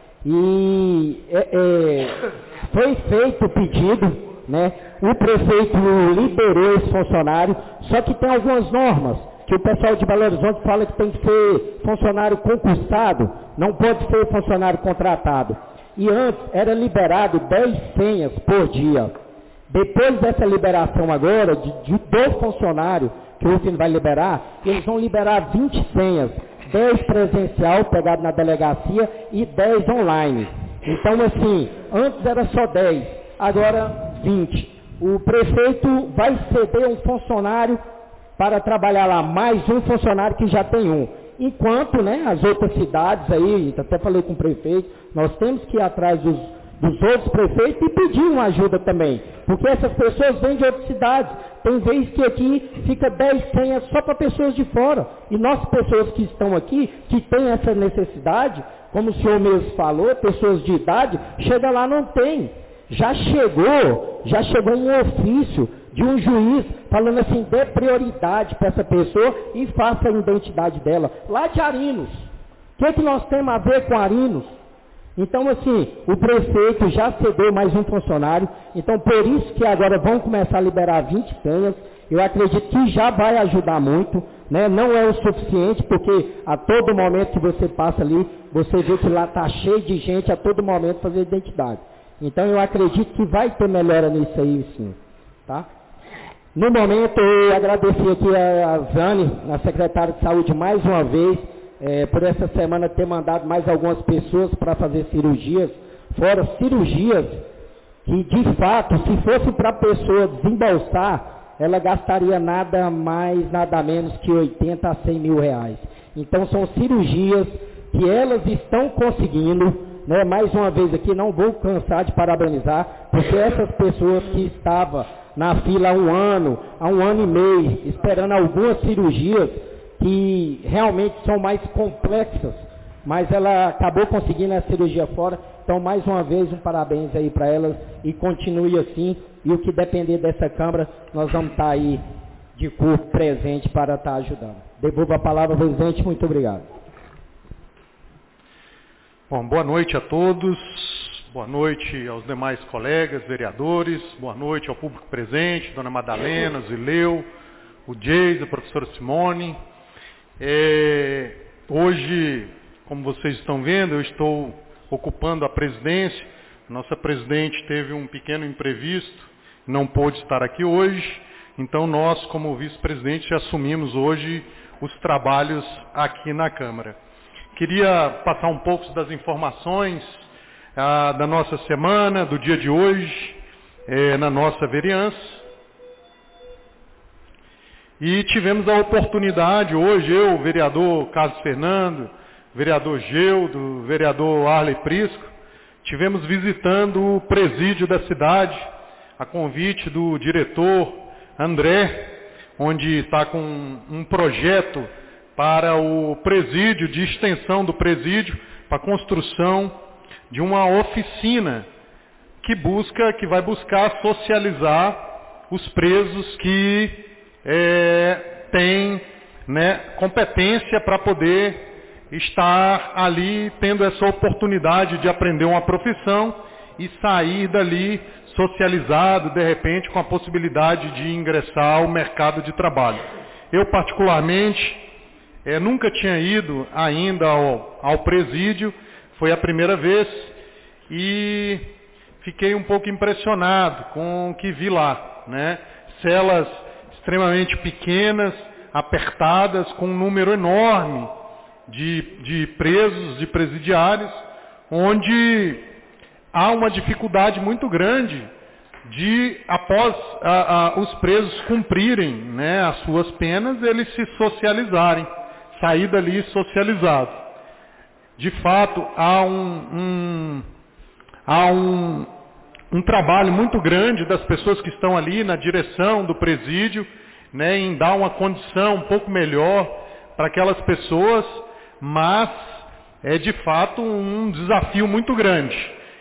E é, é, foi feito o pedido, né? O prefeito liberou esse funcionário, só que tem algumas normas que o pessoal de Belo Horizonte fala que tem que ser funcionário concursado, não pode ser funcionário contratado. E antes era liberado dez senhas por dia. Depois dessa liberação agora, de, de do funcionário, que o Rufino vai liberar, eles vão liberar vinte senhas, dez presencial pegado na delegacia e dez online. Então assim, antes era só dez, agora vinte. O prefeito vai ceder um funcionário para trabalhar lá, mais um funcionário que já tem um. Enquanto, né, as outras cidades aí, até falei com o prefeito, nós temos que ir atrás dos, dos outros prefeitos e pedir uma ajuda também. Porque essas pessoas vêm de outras cidades. Tem vezes que aqui fica dez senhas só para pessoas de fora. E nós, pessoas que estão aqui, que têm essa necessidade, como o senhor mesmo falou, pessoas de idade, chega lá não tem. Já chegou, já chegou um ofício de um juiz falando assim, dê prioridade para essa pessoa e faça a identidade dela. Lá de Arinos. O que, é que nós temos a ver com Arinos? Então, assim, o prefeito já cedeu mais um funcionário, então por isso que agora vão começar a liberar vinte senhas. Eu acredito que já vai ajudar muito, né? Não é o suficiente, porque a todo momento que você passa ali, você vê que lá está cheio de gente a todo momento fazer identidade. Então eu acredito que vai ter melhora nisso aí, sim. Tá? No momento, eu agradeci aqui a Zane, a secretária de saúde, mais uma vez, é, por essa semana ter mandado mais algumas pessoas para fazer cirurgias, fora cirurgias que, de fato, se fosse para a pessoa desembolsar, ela gastaria nada mais, nada menos que oitenta a cem mil reais. Então, são cirurgias que elas estão conseguindo, né? Mais uma vez aqui, não vou cansar de parabenizar, porque essas pessoas que estavam na fila há um ano, há um ano e meio, esperando algumas cirurgias que realmente são mais complexas, mas ela acabou conseguindo a cirurgia fora. Então, mais uma vez, um parabéns aí para elas e continue assim. E o que depender dessa Câmara, nós vamos estar aí de corpo presente para estar ajudando. Devolvo a palavra, presidente. Muito obrigado. Bom, boa noite a todos. Boa noite aos demais colegas, vereadores. Boa noite ao público presente, Dona Madalena, Zileu, o Geis, a professora Simone. É, hoje, como vocês estão vendo, eu estou ocupando a presidência. Nossa presidente teve um pequeno imprevisto, não pôde estar aqui hoje. Então nós, como vice-presidente, assumimos hoje os trabalhos aqui na Câmara. Queria passar um pouco das informações ah, da nossa semana, do dia de hoje, eh, na nossa vereança. E tivemos a oportunidade hoje, eu, o vereador Carlos Fernando, vereador Geudo, vereador Arley Prisco, tivemos visitando o presídio da cidade, a convite do diretor André, onde está com um projeto para o presídio, de extensão do presídio, para a construção de uma oficina que busca, que vai buscar socializar os presos que é, têm, né, competência para poder estar ali tendo essa oportunidade de aprender uma profissão e sair dali socializado, de repente, com a possibilidade de ingressar ao mercado de trabalho. Eu, particularmente, é, nunca tinha ido ainda ao, ao presídio, foi a primeira vez, e fiquei um pouco impressionado com o que vi lá, né? Celas extremamente pequenas, apertadas, com um número enorme de, de presos, de presidiários, onde há uma dificuldade muito grande de, após a, a, os presos cumprirem, né, as suas penas, eles se socializarem, sair dali socializados. De fato, há um, um, há um, um trabalho muito grande das pessoas que estão ali na direção do presídio, né, em dar uma condição um pouco melhor para aquelas pessoas, mas é de fato um desafio muito grande.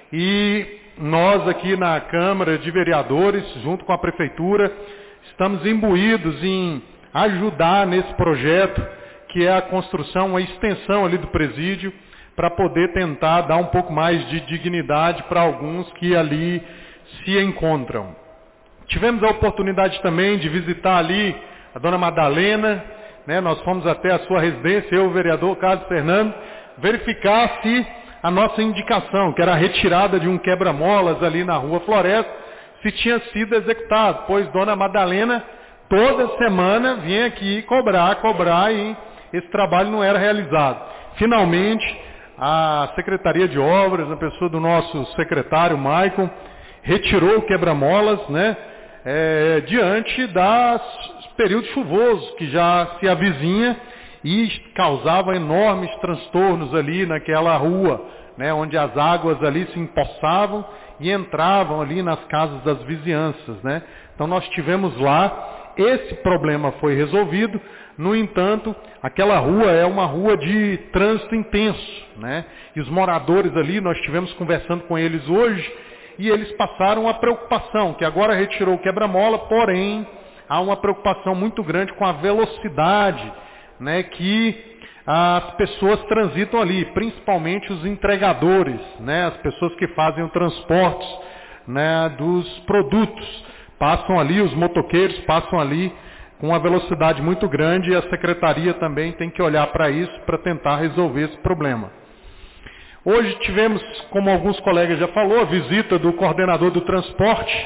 E nós aqui na Câmara de Vereadores, junto com a Prefeitura, estamos imbuídos em ajudar nesse projeto, que é a construção, a extensão ali do presídio, para poder tentar dar um pouco mais de dignidade para alguns que ali se encontram. Tivemos a oportunidade também de visitar ali a Dona Madalena, né? Nós fomos até a sua residência, eu, o vereador Carlos Fernando, verificar se a nossa indicação, que era a retirada de um quebra-molas ali na Rua Floresta, se tinha sido executado, pois Dona Madalena toda semana vinha aqui cobrar, cobrar e esse trabalho não era realizado. Finalmente, a Secretaria de Obras, na pessoa do nosso secretário, Maicon, retirou o quebra-molas, né, é, diante dos períodos chuvosos que já se avizinha e causava enormes transtornos ali naquela rua, né, onde as águas ali se empoçavam e entravam ali nas casas das vizinhanças, né. Então nós tivemos lá, esse problema foi resolvido. No entanto, aquela rua é uma rua de trânsito intenso, né? E os moradores ali, nós estivemos conversando com eles hoje, e eles passaram a preocupação, que agora retirou o quebra-mola, porém, há uma preocupação muito grande com a velocidade, né, que as pessoas transitam ali, principalmente os entregadores, né, as pessoas que fazem o transporte, né, dos produtos, passam ali, os motoqueiros passam ali, com uma velocidade muito grande, e a Secretaria também tem que olhar para isso, para tentar resolver esse problema. Hoje tivemos, como alguns colegas já falou, a visita do coordenador do transporte.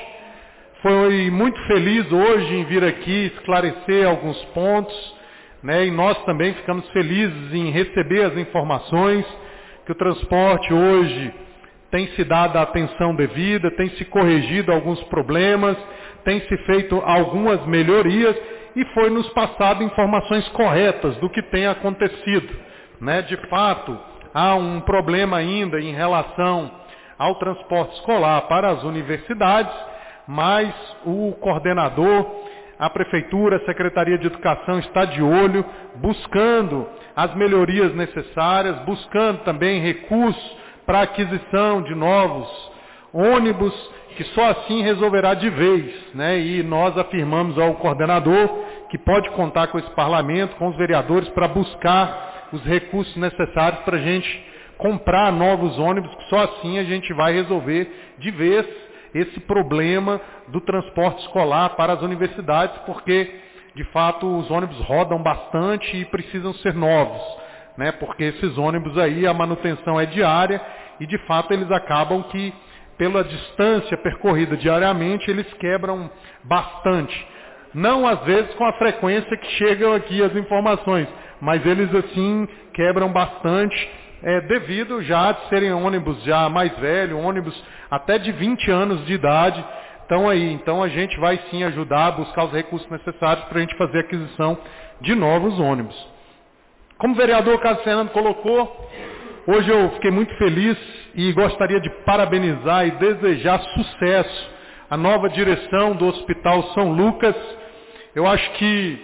Foi muito feliz hoje em vir aqui esclarecer alguns pontos, né? E nós também ficamos felizes em receber as informações que o transporte hoje tem se dado a atenção devida, tem se corrigido alguns problemas, tem se feito algumas melhorias e foi nos passado informações corretas do que tem acontecido, né? De fato, há um problema ainda em relação ao transporte escolar para as universidades, mas o coordenador, a Prefeitura, a Secretaria de Educação está de olho, buscando as melhorias necessárias, buscando também recursos para a aquisição de novos ônibus, que só assim resolverá de vez, né? E nós afirmamos ao coordenador que pode contar com esse parlamento, com os vereadores, para buscar os recursos necessários para a gente comprar novos ônibus, que só assim a gente vai resolver de vez esse problema do transporte escolar para as universidades, porque, de fato, os ônibus rodam bastante e precisam ser novos, né? Porque esses ônibus aí, a manutenção é diária e, de fato, eles acabam que, pela distância percorrida diariamente, eles quebram bastante. Não, às vezes, com a frequência que chegam aqui as informações, mas eles, assim, quebram bastante, é, devido já a serem ônibus já mais velhos, ônibus até de vinte anos de idade. Então, aí, então a gente vai sim ajudar a buscar os recursos necessários para a gente fazer a aquisição de novos ônibus. Como o vereador Carlos Fernando colocou, hoje eu fiquei muito feliz e gostaria de parabenizar e desejar sucesso à nova direção do Hospital São Lucas. Eu acho que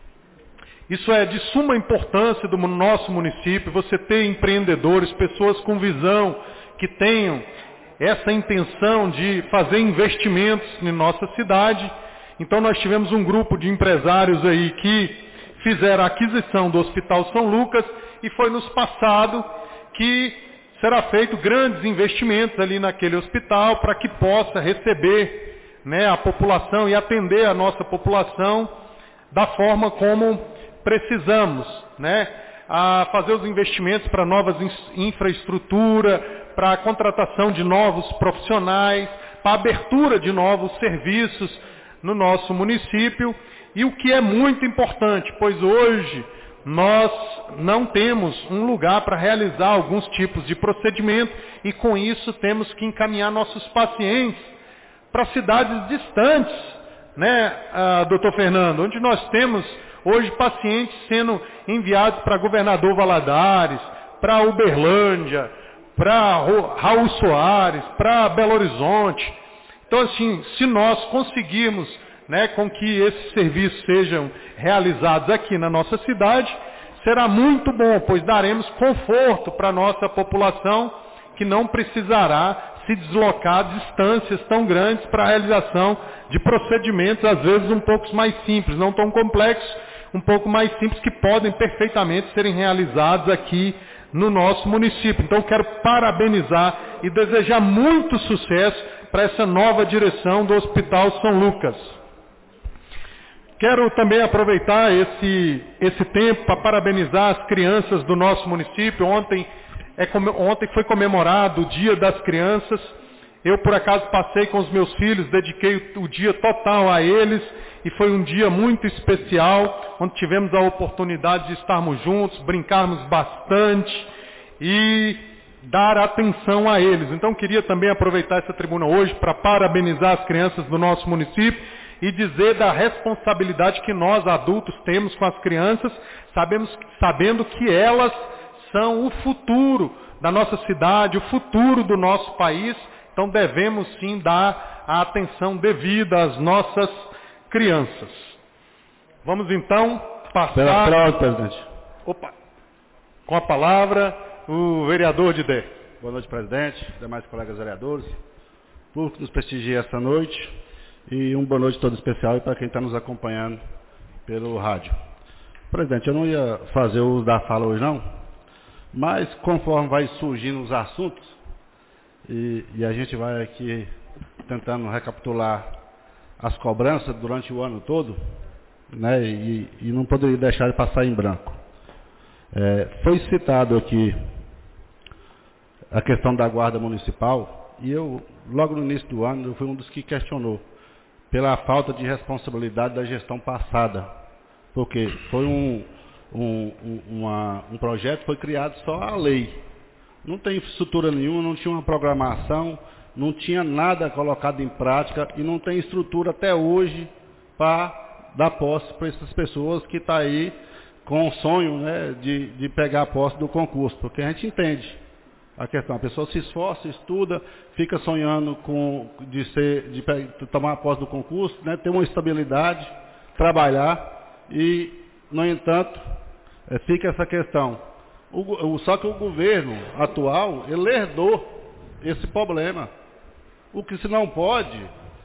isso é de suma importância do nosso município, você ter empreendedores, pessoas com visão, que tenham essa intenção de fazer investimentos em nossa cidade. Então nós tivemos um grupo de empresários aí que fizeram a aquisição do Hospital São Lucas e foi nos passado que será feito grandes investimentos ali naquele hospital para que possa receber, né, a população e atender a nossa população da forma como precisamos, né, a fazer os investimentos para novas infraestrutura, para a contratação de novos profissionais, para a abertura de novos serviços no nosso município, e o que é muito importante, pois hoje nós não temos um lugar para realizar alguns tipos de procedimento e com isso temos que encaminhar nossos pacientes para cidades distantes, né, ah, doutor Fernando, onde nós temos hoje pacientes sendo enviados para Governador Valadares, para Uberlândia, para Raul Soares, para Belo Horizonte. Então, assim, se nós conseguirmos, né, com que esses serviços sejam realizados aqui na nossa cidade, será muito bom, pois daremos conforto para a nossa população, que não precisará se deslocar a distâncias tão grandes para a realização de procedimentos, às vezes um pouco mais simples, não tão complexos, um pouco mais simples, que podem perfeitamente serem realizados aqui no nosso município. Então quero parabenizar e desejar muito sucesso para essa nova direção do Hospital São Lucas. Quero também aproveitar esse, esse tempo para parabenizar as crianças do nosso município. Ontem, é, ontem foi comemorado o Dia das Crianças. Eu, por acaso, passei com os meus filhos, dediquei o dia total a eles, e foi um dia muito especial, onde tivemos a oportunidade de estarmos juntos, brincarmos bastante e dar atenção a eles. Então, queria também aproveitar essa tribuna hoje para parabenizar as crianças do nosso município e dizer da responsabilidade que nós, adultos, temos com as crianças, sabemos, sabendo que elas são o futuro da nossa cidade, o futuro do nosso país. Então devemos sim dar a atenção devida às nossas crianças. Vamos então passar... Pronto, presidente. Opa! Com a palavra, o vereador de Dé. Boa noite, presidente, demais colegas vereadores, público que nos prestigia esta noite, e uma boa noite todo especial para quem está nos acompanhando pelo rádio. Presidente, eu não ia fazer uso da fala hoje não, mas conforme vai surgindo os assuntos, e, e a gente vai aqui tentando recapitular as cobranças durante o ano todo, né, e, e não poderia deixar de passar em branco. É, foi citado aqui a questão da guarda municipal, e eu, logo no início do ano, eu fui um dos que questionou pela falta de responsabilidade da gestão passada, porque foi um, um, um, uma, um projeto que foi criado só a lei, não tem estrutura nenhuma, não tinha uma programação, não tinha nada colocado em prática e não tem estrutura até hoje para dar posse para essas pessoas que estão tá aí com o sonho, né, de, de pegar a posse do concurso, porque a gente entende a questão, a pessoa se esforça, estuda, fica sonhando com, de, ser, de, de tomar a posse do concurso, né, ter uma estabilidade, trabalhar e, no entanto, é, fica essa questão. O, o, só que o governo atual, ele herdou esse problema. O que se não pode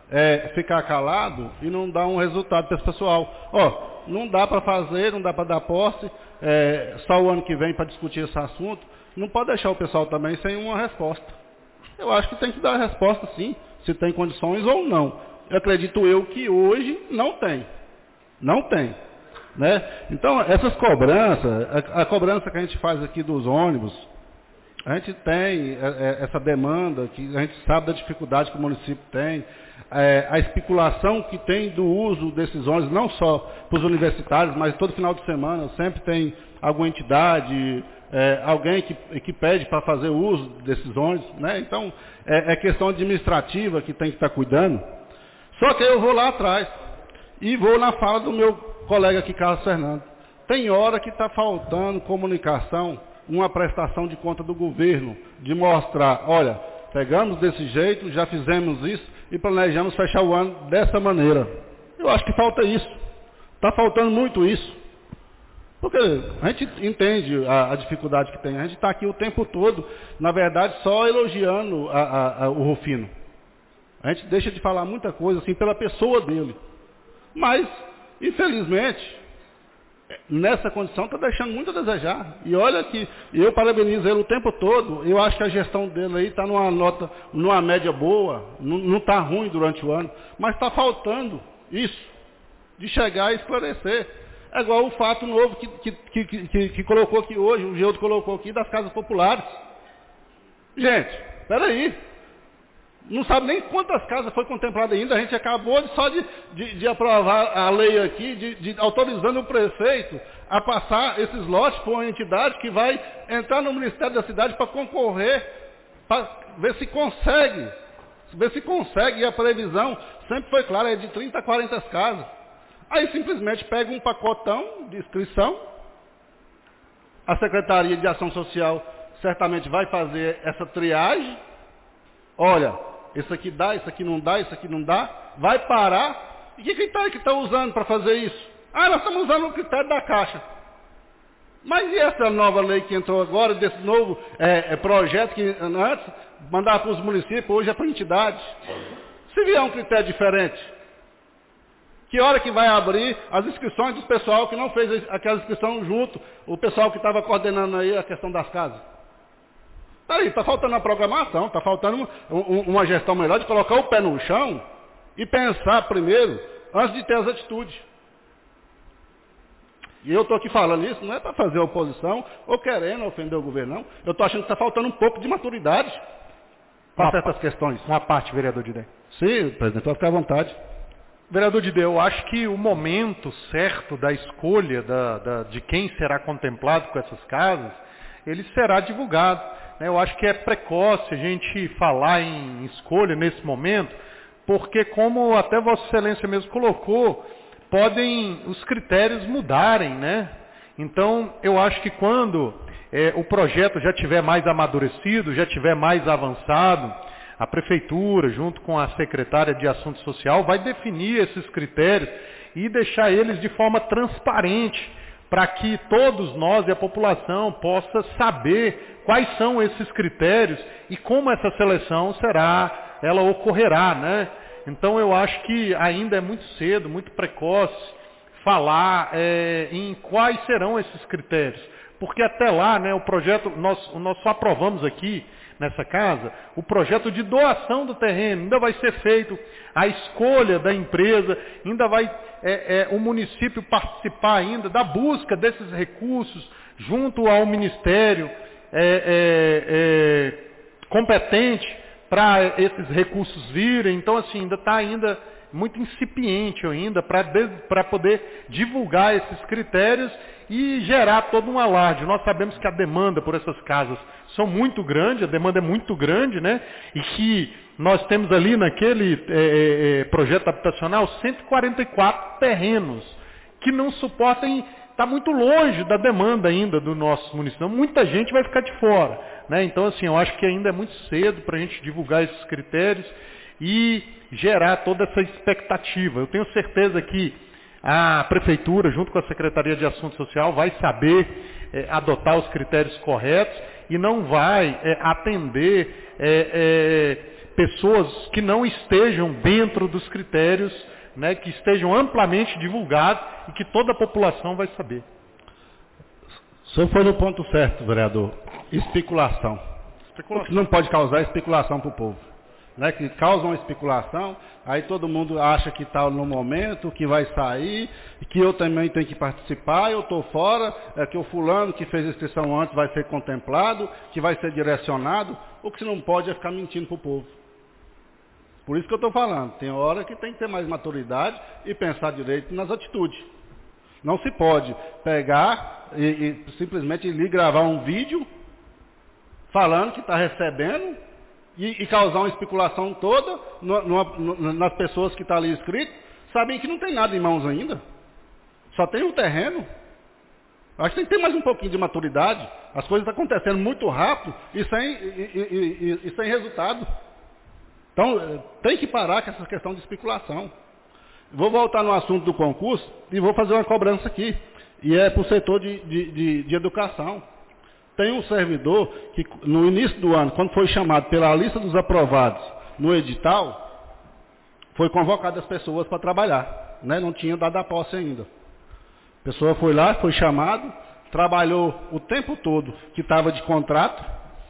é ficar calado e não dar um resultado para esse pessoal. Ó, não dá para fazer, não dá para dar posse, é, só o ano que vem para discutir esse assunto. Não pode deixar o pessoal também sem uma resposta. Eu acho que tem que dar a resposta sim, se tem condições ou não. Eu acredito eu que hoje não tem. Não tem. Né? Então, essas cobranças, a, a cobrança que a gente faz aqui dos ônibus, a gente tem é, essa demanda, que a gente sabe da dificuldade que o município tem, é, a especulação que tem do uso desses ônibus, não só para os universitários, mas todo final de semana sempre tem alguma entidade, é, alguém que, que pede para fazer uso desses ônibus, né? Então, é, é questão administrativa que tem que estar cuidando. Só que eu vou lá atrás e vou na fala do meu colega aqui, Carlos Fernando. Tem hora que está faltando comunicação, uma prestação de conta do governo, de mostrar, olha, pegamos desse jeito, já fizemos isso e planejamos fechar o ano dessa maneira. Eu acho que falta isso. Está faltando muito isso. Porque a gente entende a, a dificuldade que tem. A gente está aqui o tempo todo, na verdade, só elogiando a, a, a, o Rufino. A gente deixa de falar muita coisa assim pela pessoa dele. Mas, infelizmente, nessa condição está deixando muito a desejar. E olha que eu parabenizo ele o tempo todo. Eu acho que a gestão dele aí está numa nota, numa média boa, não está ruim durante o ano, mas está faltando isso, de chegar e esclarecer. É igual o fato novo que, que, que, que, que colocou aqui hoje, o Geudo colocou aqui das casas populares. Gente, espera aí. Não sabe nem quantas casas foi contemplada ainda, a gente acabou de, só de, de, de aprovar a lei aqui, de, de, autorizando o prefeito a passar esses lotes para uma entidade que vai entrar no Ministério da Cidade para concorrer, para ver se consegue, ver se consegue, e a previsão sempre foi clara, é de trinta a quarenta casas. Aí simplesmente pega um pacotão de inscrição, a Secretaria de Ação Social certamente vai fazer essa triagem, olha, isso aqui dá, isso aqui não dá, isso aqui não dá, vai parar. E que critério que está usando para fazer isso? Ah, nós estamos usando o critério da Caixa. Mas e essa nova lei que entrou agora, desse novo é, é, projeto que antes mandava para os municípios, hoje é para entidades? Se vier um critério diferente, que hora que vai abrir as inscrições do pessoal que não fez aquela inscrição junto, o pessoal que estava coordenando aí a questão das casas? Aí, está faltando uma programação, está faltando uma, uma gestão melhor de colocar o pé no chão e pensar primeiro, antes de ter as atitudes. E eu estou aqui falando isso, não é para fazer oposição ou querendo ofender o governo, não. Eu estou achando que está faltando um pouco de maturidade para certas questões. Uma parte, vereador Didê. Sim, presidente, pode ficar à vontade. Vereador Didê, eu acho que o momento certo da escolha da, da, de quem será contemplado com essas casas, ele será divulgado. Eu acho que é precoce a gente falar em escolha nesse momento, porque como até Vossa Excelência mesmo colocou, podem os critérios mudarem, né? Então, eu acho que quando é, o projeto já estiver mais amadurecido, já estiver mais avançado, a Prefeitura, junto com a Secretária de Assuntos Social, vai definir esses critérios e deixar eles de forma transparente, para que todos nós e a população possa saber quais são esses critérios e como essa seleção será, ela ocorrerá, né? Então eu acho que ainda é muito cedo, muito precoce, falar é, em quais serão esses critérios. Porque até lá, né, o projeto, nós, nós só aprovamos aqui, nessa casa, o projeto de doação do terreno, ainda vai ser feito a escolha da empresa, ainda vai é, é, o município participar ainda da busca desses recursos junto ao Ministério, é, é, é, competente para esses recursos virem. Então, assim, ainda está ainda muito incipiente ainda para poder divulgar esses critérios e gerar todo um alarde. Nós sabemos que a demanda por essas casas são muito grande, a demanda é muito grande, né? E que nós temos ali naquele é, é, projeto habitacional cento e quarenta e quatro terrenos que não suportem, está muito longe da demanda ainda do nosso município. Muita gente vai ficar de fora, né? Então, assim, eu acho que ainda é muito cedo para a gente divulgar esses critérios e gerar toda essa expectativa. Eu tenho certeza que a Prefeitura, junto com a Secretaria de Assuntos Social, vai saber é, adotar os critérios corretos e não vai é, atender é, é, pessoas que não estejam dentro dos critérios, né, que estejam amplamente divulgados e que toda a população vai saber. O senhor foi no ponto certo, vereador. Especulação. Especulação. Não pode causar especulação para o povo. Né, que causam especulação, aí todo mundo acha que está no momento, que vai sair, que eu também tenho que participar, eu estou fora, é que o fulano que fez a inscrição antes vai ser contemplado, que vai ser direcionado. O que se não pode é ficar mentindo para o povo. Por isso que eu estou falando, tem hora que tem que ter mais maturidade e pensar direito nas atitudes. Não se pode pegar e, e simplesmente lhe gravar um vídeo falando que está recebendo E, e causar uma especulação toda no, no, no, nas pessoas que estão ali inscritas, sabem que não tem nada em mãos ainda. Só tem o terreno. Acho que tem que ter mais um pouquinho de maturidade. As coisas estão acontecendo muito rápido e sem, e, e, e, e sem resultado. Então, tem que parar com essa questão de especulação. Vou voltar no assunto do concurso e vou fazer uma cobrança aqui. E é para o setor de, de, de, de educação. Tem um servidor que, no início do ano, quando foi chamado pela lista dos aprovados no edital, foi convocado as pessoas para trabalhar. Né? Não tinha dado a posse ainda. A pessoa foi lá, foi chamado, trabalhou o tempo todo que estava de contrato.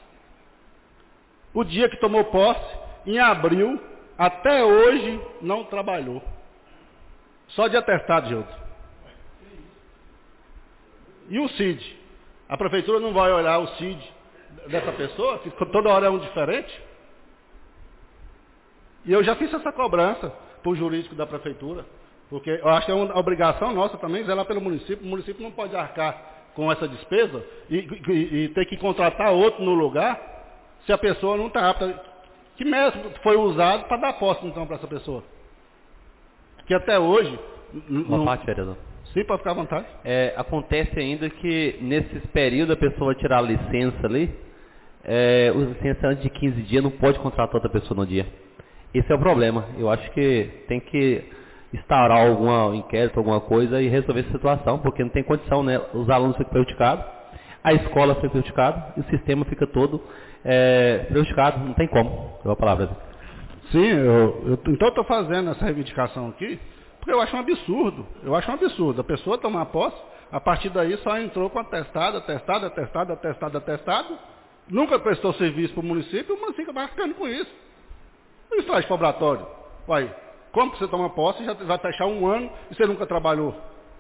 O dia que tomou posse, em abril, até hoje, não trabalhou. Só de atestado, Gildo. E o C I D? A prefeitura não vai olhar o C I D dessa pessoa, que toda hora é um diferente? E eu já fiz essa cobrança para o jurídico da prefeitura, porque eu acho que é uma obrigação nossa também zelar pelo município. O município não pode arcar com essa despesa e, e, e ter que contratar outro no lugar se a pessoa não está apta. Que mesmo foi usado para dar posse então para essa pessoa? Que até hoje... Uma não... parte, vereador. Sim, pode ficar à vontade. É, acontece ainda que nesses períodos a pessoa vai tirar a licença ali, é, o licença antes de quinze dias não pode contratar outra pessoa no dia. Esse é o problema. Eu acho que tem que instaurar algum inquérito, alguma coisa e resolver essa situação, porque não tem condição, né? Os alunos ficam prejudicados, a escola fica prejudicada e o sistema fica todo é, prejudicado. Não tem como. Eu a palavra. Sim, eu, eu, então eu estou fazendo essa reivindicação aqui, porque eu acho um absurdo, eu acho um absurdo. A pessoa tomar posse, a partir daí só entrou com atestado, atestado, atestado, atestado, atestado, nunca prestou serviço para o município, e o município vai ficando com isso. E o estágio cobratório? Uai, como que você toma posse e já vai fechar um ano e você nunca trabalhou?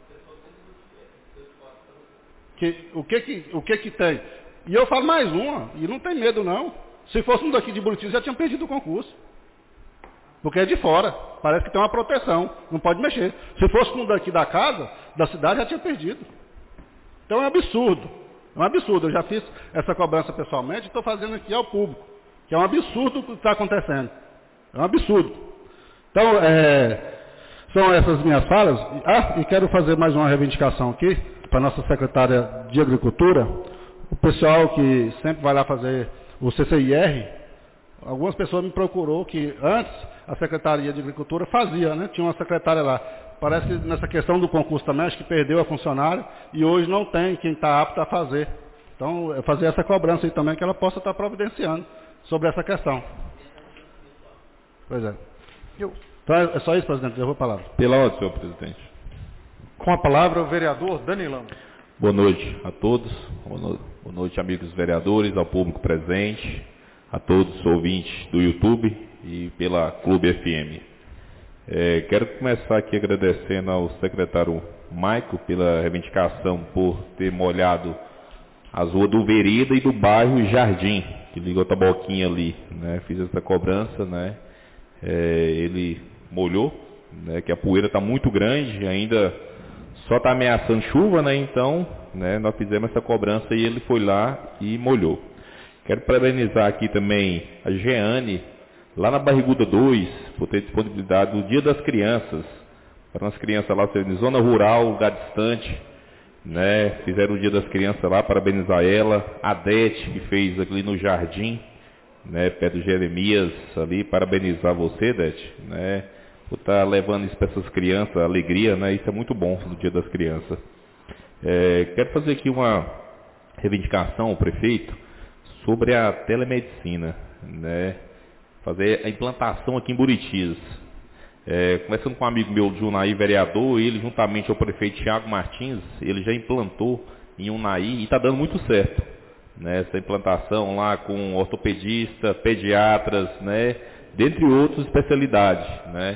Que, o, que que, o que que tem? E eu falo mais uma, e não tem medo não. Se fosse um daqui de Buriti, já tinham perdido o concurso. Porque é de fora, parece que tem uma proteção, não pode mexer. Se fosse um daqui da casa, da cidade, já tinha perdido. Então é um absurdo, é um absurdo. Eu já fiz essa cobrança pessoalmente e estou fazendo aqui ao público, que é um absurdo o que está acontecendo. É um absurdo. Então, é, são essas minhas falas. Ah, e quero fazer mais uma reivindicação aqui, para a nossa secretária de Agricultura, o pessoal que sempre vai lá fazer o C C I R, algumas pessoas me procurou que antes a Secretaria de Agricultura fazia, né? Tinha uma secretária lá. Parece que nessa questão do concurso também, acho que perdeu a funcionária e hoje não tem quem está apto a fazer. Então, fazer essa cobrança aí também, que ela possa estar providenciando sobre essa questão. Pois é. Eu. Então, é só isso, presidente. Eu vou a palavra. Pela ordem, senhor presidente. Com a palavra, o vereador Danilão. Boa noite a todos. Boa noite, amigos vereadores, ao público presente, a todos os ouvintes do YouTube e pela Clube F M. É, quero começar aqui agradecendo ao secretário Maico pela reivindicação por ter molhado as ruas do Vereda e do bairro Jardim, que liga a Taboquinha ali, né? Fiz essa cobrança, né? É, ele molhou, né? Que a poeira está muito grande, ainda só está ameaçando chuva, né? Então, né? Nós fizemos essa cobrança e ele foi lá e molhou. Quero parabenizar aqui também a Jeane, lá na Barriguda dois, por ter disponibilidade do Dia das Crianças, para as crianças lá serem em zona rural, lugar distante, né? Fizeram o Dia das Crianças lá, parabenizar ela, a Dete, que fez ali no Jardim, né? Perto do Jeremias, ali, parabenizar você, Dete, né? Por estar levando isso para essas crianças, a alegria, né? Isso é muito bom no Dia das Crianças. É, quero fazer aqui uma reivindicação ao prefeito sobre a telemedicina, né? Fazer a implantação aqui em Buritis. É, conversando com um amigo meu de Unaí, vereador, ele juntamente ao prefeito Thiago Martins, ele já implantou em Unaí e está dando muito certo, né? Essa implantação lá com ortopedista, pediatras, né? Dentre outras especialidades, né?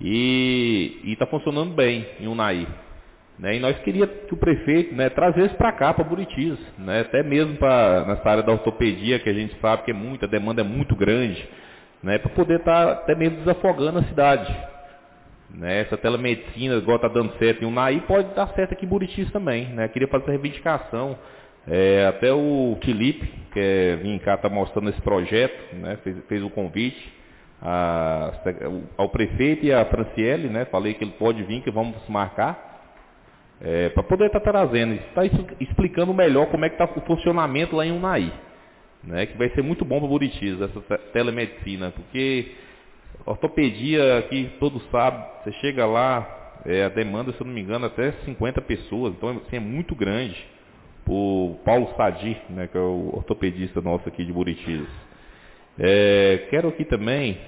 E está funcionando bem em Unaí, né? E nós queríamos que o prefeito, né, trazesse para cá, para Buritis, né? Até mesmo pra, nessa área da ortopedia, que a gente sabe que é muito, a demanda é muito grande, né, para poder estar tá até mesmo desafogando a cidade, né? Essa telemedicina, igual está dando certo em Unaí, pode dar certo aqui em Buritis também, né? Queria fazer essa reivindicação, é, até o Felipe, que é, vim cá, está mostrando esse projeto, né? Fez, fez o convite a, ao prefeito e a Franciele, né? Falei que ele pode vir, que vamos marcar, é, para poder estar tá trazendo, está explicando melhor como é que está o funcionamento lá em Unaí, né, que vai ser muito bom para Buritis, essa telemedicina, porque ortopedia aqui, todos sabem, você chega lá, é, a demanda, se eu não me engano, até cinquenta pessoas, então assim, é muito grande. O Paulo Sadi, né, que é o ortopedista nosso aqui de Buritis. É, quero aqui também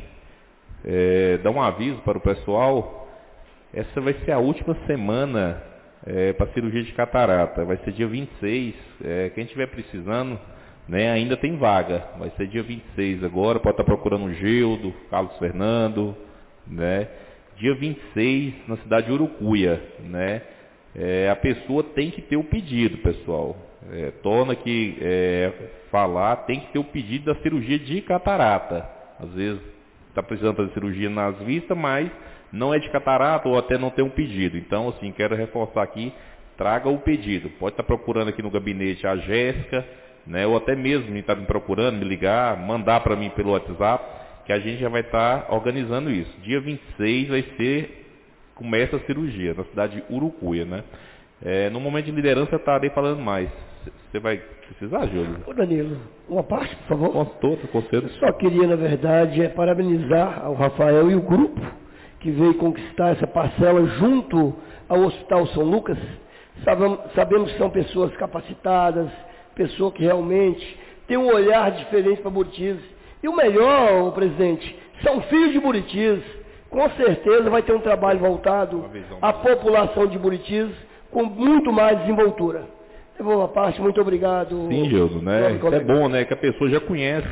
é, dar um aviso para o pessoal, essa vai ser a última semana é, para cirurgia de catarata, vai ser dia vinte e seis, é, quem estiver precisando, né, ainda tem vaga, vai ser dia vinte e seis agora, pode estar procurando o Gildo, Carlos Fernando, né, dia vinte e seis na cidade de Urucuia, né, é, a pessoa tem que ter o pedido, pessoal, é, torna que é, falar, tem que ter o pedido da cirurgia de catarata, às vezes está precisando fazer cirurgia nas vistas, mas não é de catarata ou até não tem um pedido, então assim, quero reforçar aqui, traga o pedido, pode estar procurando aqui no gabinete a Jéssica, né, ou até mesmo estar me procurando, me ligar, mandar para mim pelo WhatsApp, que a gente já vai estar organizando isso. Dia vinte e seis vai ser, começa a cirurgia, na cidade de Urucuia, né? É, no momento de liderança eu estarei falando mais. Você vai precisar, Júlio? Ô Danilo, uma parte, por favor. Com todo, concedo. Eu só queria, na verdade, é parabenizar ao Rafael e o grupo que veio conquistar essa parcela junto ao Hospital São Lucas. Sabemos, sabemos que são pessoas capacitadas, pessoa que realmente tem um olhar diferente para Buritis. E o melhor, presidente, são filhos de Buritis. Com certeza vai ter um trabalho voltado à população de Buritis com muito mais desenvoltura. Levou a parte, muito obrigado. Sim, Gildo, né? Isso é bom, né? Que a pessoa já conhece,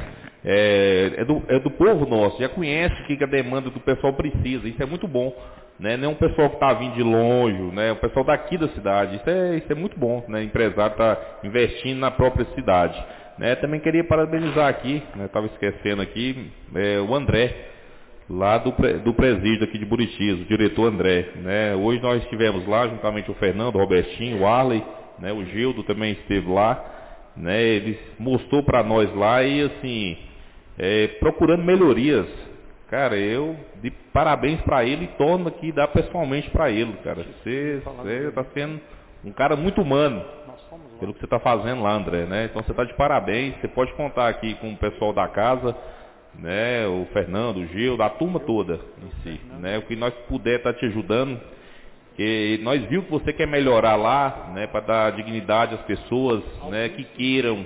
é, é, do, é do povo nosso, já conhece o que a demanda do pessoal precisa. Isso é muito bom. Né? Não é um pessoal que está vindo de longe, né? O pessoal daqui da cidade, isso é, isso é muito bom, né? O empresário está investindo na própria cidade, né? Também queria parabenizar aqui, estava né? esquecendo aqui, é, o André, lá do, do presídio aqui de Buritis, o diretor André, né? Hoje nós estivemos lá, juntamente o Fernando, o Robertinho, o Arley, né? O Gildo também esteve lá, né? Ele mostrou para nós lá e assim, é, procurando melhorias. Cara, eu de parabéns para ele e torno aqui dar pessoalmente para ele, cara. Você está sendo um cara muito humano pelo que você está fazendo lá, André, né? Então você está de parabéns. Você pode contar aqui com o pessoal da casa, né? O Fernando, o Gil, da turma toda em si, né? O que nós puder estar tá te ajudando. Que nós vimos que você quer melhorar lá, né? Para dar dignidade às pessoas, né? Que queiram.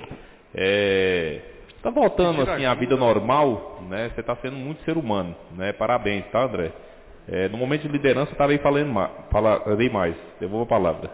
É... Está voltando assim à vida normal, né? Você está sendo muito ser humano, né? Parabéns, tá, André? É, no momento de liderança, estarei falando mais, falarei mais. Devolvo a palavra.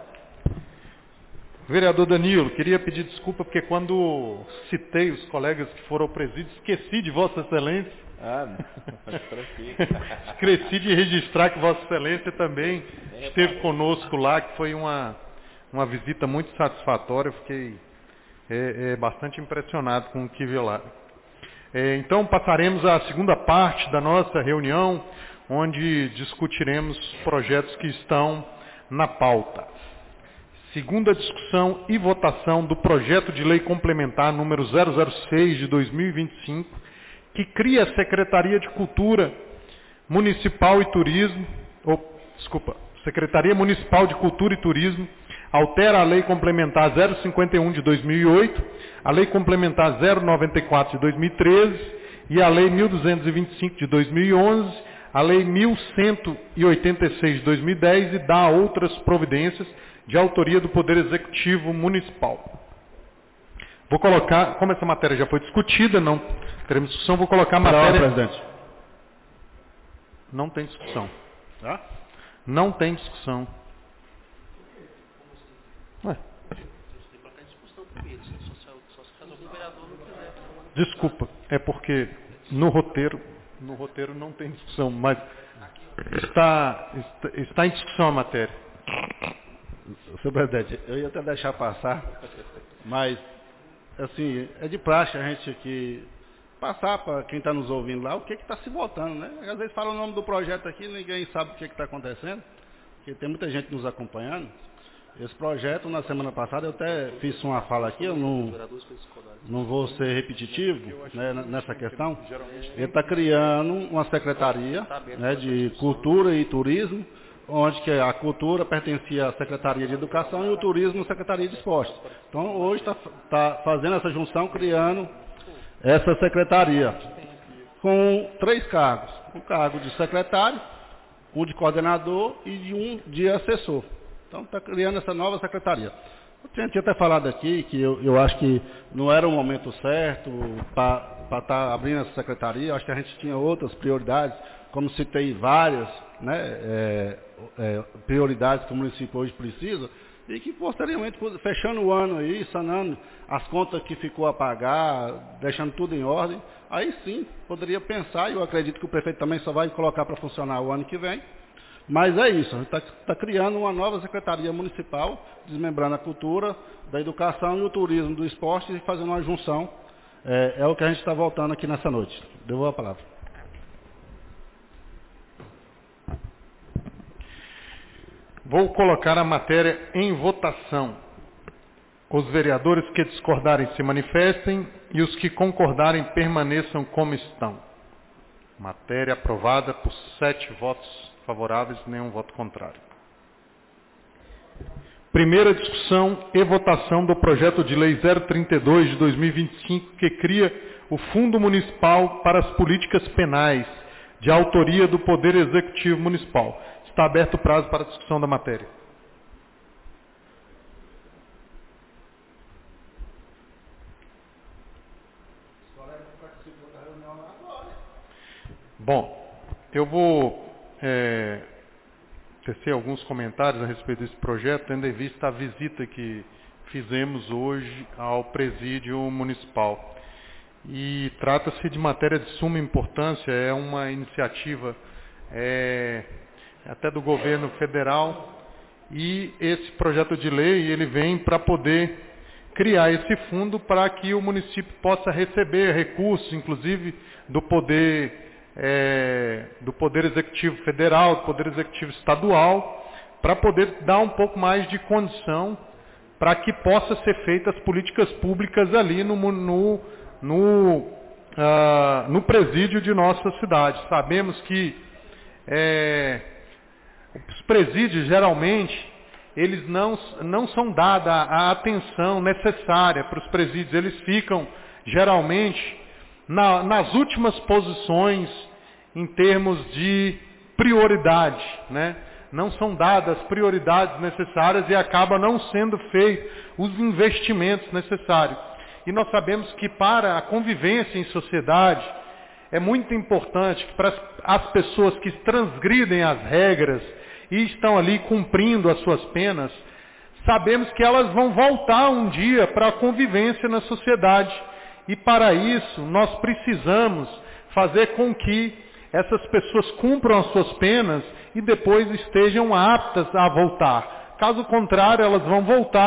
Vereador Danilo, queria pedir desculpa porque quando citei os colegas que foram ao presídio, esqueci de Vossa Excelência. Ah, não. Esqueci de registrar que Vossa Excelência também esteve conosco lá, que foi uma, uma visita muito satisfatória. Eu fiquei é, é bastante impressionado com o que viu lá. É, então passaremos à segunda parte da nossa reunião, onde discutiremos projetos que estão na pauta. Segunda discussão e votação do projeto de lei complementar número zero zero seis de dois mil e vinte e cinco, que cria a Secretaria de Cultura Municipal e Turismo, ou, desculpa, Secretaria Municipal de Cultura e Turismo, altera a Lei Complementar zero cinquenta e um de dois mil e oito, a Lei Complementar zero noventa e quatro de dois mil e treze e a Lei mil duzentos e vinte e cinco de dois mil e onze, a Lei mil cento e oitenta e seis de dois mil e dez e dá outras providências de autoria do Poder Executivo Municipal. Vou colocar, como essa matéria já foi discutida, não teremos discussão, vou colocar a matéria... Não, presidente. Não tem discussão. Tá? Não tem discussão. Ué. Desculpa, é porque no roteiro, no roteiro não tem discussão, mas está, está, está em discussão a matéria. Senhor presidente, eu ia até deixar passar, mas, assim, é de praxe a gente aqui passar para quem está nos ouvindo lá o que está se votando, né? Às vezes fala o nome do projeto aqui, ninguém sabe o que está acontecendo, porque tem muita gente nos acompanhando. Esse projeto, na semana passada, eu até fiz uma fala aqui, eu não, não vou ser repetitivo, né, nessa questão. Ele está criando uma secretaria, né, de cultura e turismo, onde que a cultura pertencia à Secretaria de Educação e o turismo à Secretaria de Esporte. Então, hoje está tá fazendo essa junção, criando essa secretaria, com três cargos. Um cargo de secretário, um de coordenador e de um de assessor. Então, está criando essa nova secretaria. Eu tinha até falado aqui que eu, eu acho que não era o momento certo para estar tá abrindo essa secretaria. Eu acho que a gente tinha outras prioridades, como citei várias, né, é, é, prioridades que o município hoje precisa, e que posteriormente, fechando o ano aí, sanando as contas que ficou a pagar, deixando tudo em ordem, aí sim, poderia pensar, e eu acredito que o prefeito também só vai colocar para funcionar o ano que vem. Mas é isso, a gente está tá criando uma nova secretaria municipal, desmembrando a cultura, da educação e o turismo, do esporte, e fazendo uma junção. É, é o que a gente está voltando aqui nessa noite. Devolvo a palavra. Vou colocar a matéria em votação. Os vereadores que discordarem se manifestem e os que concordarem permaneçam como estão. Matéria aprovada por sete votos favoráveis, nenhum voto contrário. Primeira discussão e votação do projeto de lei zero trinta e dois de dois mil e vinte e cinco, que cria o Fundo Municipal para as Políticas Penais, de autoria do Poder Executivo Municipal. Está aberto o prazo para a discussão da matéria. Bom, eu vou é, tecer alguns comentários a respeito desse projeto, tendo em vista a visita que fizemos hoje ao presídio municipal. E trata-se de matéria de suma importância, é uma iniciativa é, até do governo federal, e esse projeto de lei ele vem para poder criar esse fundo para que o município possa receber recursos, inclusive do poder É, do Poder Executivo Federal, do Poder Executivo Estadual, para poder dar um pouco mais de condição para que possa ser feitas as políticas públicas ali no, no, no, uh, no presídio de nossa cidade. Sabemos que é, os presídios, geralmente, eles não, não são dada a atenção necessária para os presídios. Eles ficam, geralmente, na, nas últimas posições em termos de prioridade, né? Não são dadas prioridades necessárias e acaba não sendo feito os investimentos necessários. E nós sabemos que para a convivência em sociedade é muito importante que para as pessoas que transgridem as regras e estão ali cumprindo as suas penas, sabemos que elas vão voltar um dia para a convivência na sociedade. E para isso nós precisamos fazer com que essas pessoas cumpram as suas penas e depois estejam aptas a voltar. Caso contrário, elas vão voltar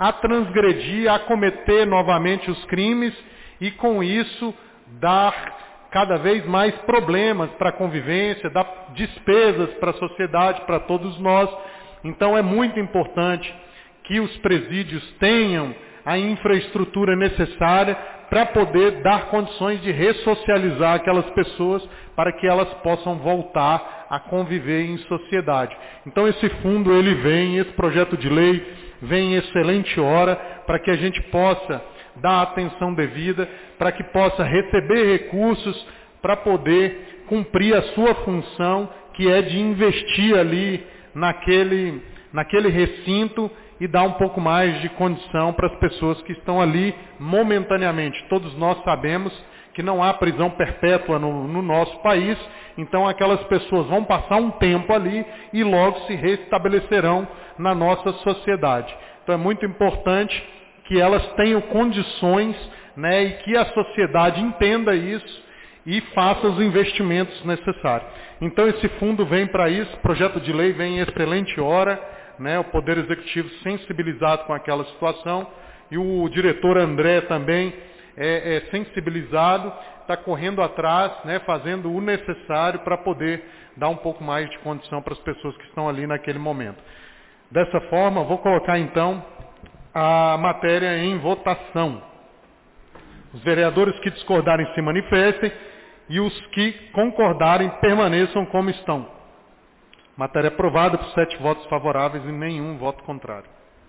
a transgredir, a cometer novamente os crimes e com isso dar cada vez mais problemas para a convivência, dar despesas para a sociedade, para todos nós. Então é muito importante que os presídios tenham a infraestrutura necessária para poder dar condições de ressocializar aquelas pessoas para que elas possam voltar a conviver em sociedade. Então esse fundo, ele vem, esse projeto de lei vem em excelente hora para que a gente possa dar a atenção devida, para que possa receber recursos para poder cumprir a sua função, que é de investir ali naquele, naquele recinto e dar um pouco mais de condição para as pessoas que estão ali momentaneamente. Todos nós sabemos que não há prisão perpétua no, no nosso país, então aquelas pessoas vão passar um tempo ali e logo se restabelecerão na nossa sociedade. Então é muito importante que elas tenham condições, né, e que a sociedade entenda isso e faça os investimentos necessários. Então esse fundo vem para isso, o projeto de lei vem em excelente hora, né, o Poder Executivo sensibilizado com aquela situação, e o diretor André também é, é sensibilizado, está correndo atrás, né, fazendo o necessário para poder dar um pouco mais de condição para as pessoas que estão ali naquele momento. Dessa forma, vou colocar então a matéria em votação. Os vereadores que discordarem se manifestem e os que concordarem permaneçam como estão. Matéria aprovada por sete votos favoráveis e nenhum voto contrário.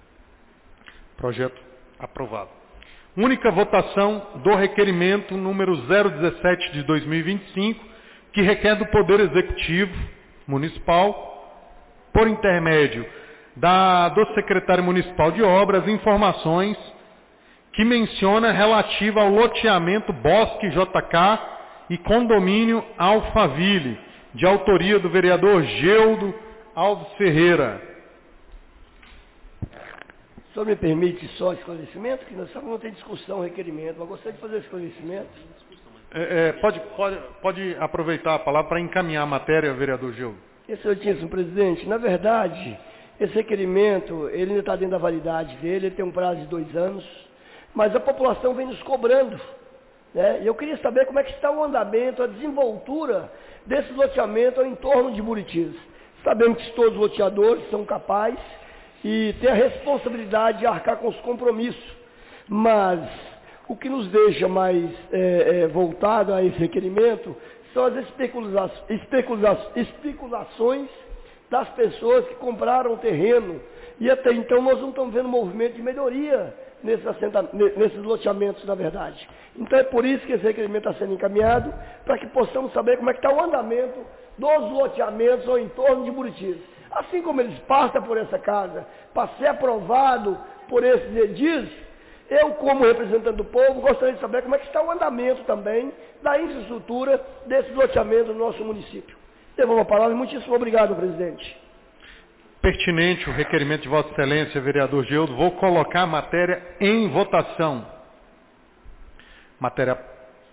Projeto aprovado. Única votação do requerimento número zero dezessete de dois mil e vinte e cinco, que requer do Poder Executivo Municipal, por intermédio da, do Secretário Municipal de Obras, informações que menciona relativa ao loteamento Bosque J K e condomínio Alphaville, de autoria do vereador Geudo Alves Ferreira. O senhor me permite só esclarecimento? Que nós não tem discussão, requerimento, mas gostaria de fazer esclarecimento. É, é, pode, pode, pode aproveitar a palavra para encaminhar a matéria, vereador Geudo. Excelentíssimo presidente, na verdade, esse requerimento, ele ainda está dentro da validade dele, ele tem um prazo de dois anos, mas a população vem nos cobrando, né? E eu queria saber como é que está o andamento, a desenvoltura desse loteamento ao entorno de Buritis. Sabemos que todos os loteadores são capazes e têm a responsabilidade de arcar com os compromissos, mas o que nos deixa mais é, é, voltado a esse requerimento são as especula especula especulações das pessoas que compraram o terreno, e até então nós não estamos vendo movimento de melhoria nesses, nesses loteamentos, na verdade. Então é por isso que esse requerimento está sendo encaminhado, para que possamos saber como é que está o andamento dos loteamentos ao entorno de Buritis. Assim como eles passam por essa casa, para ser aprovado por esses edis, eu, como representante do povo, gostaria de saber como é que está o andamento também da infraestrutura desses loteamentos no nosso município. Devolvo a palavra. Muitíssimo obrigado, presidente. Pertinente o requerimento de Vossa Excelência, vereador Geudo. Vou colocar a matéria em votação. Matéria.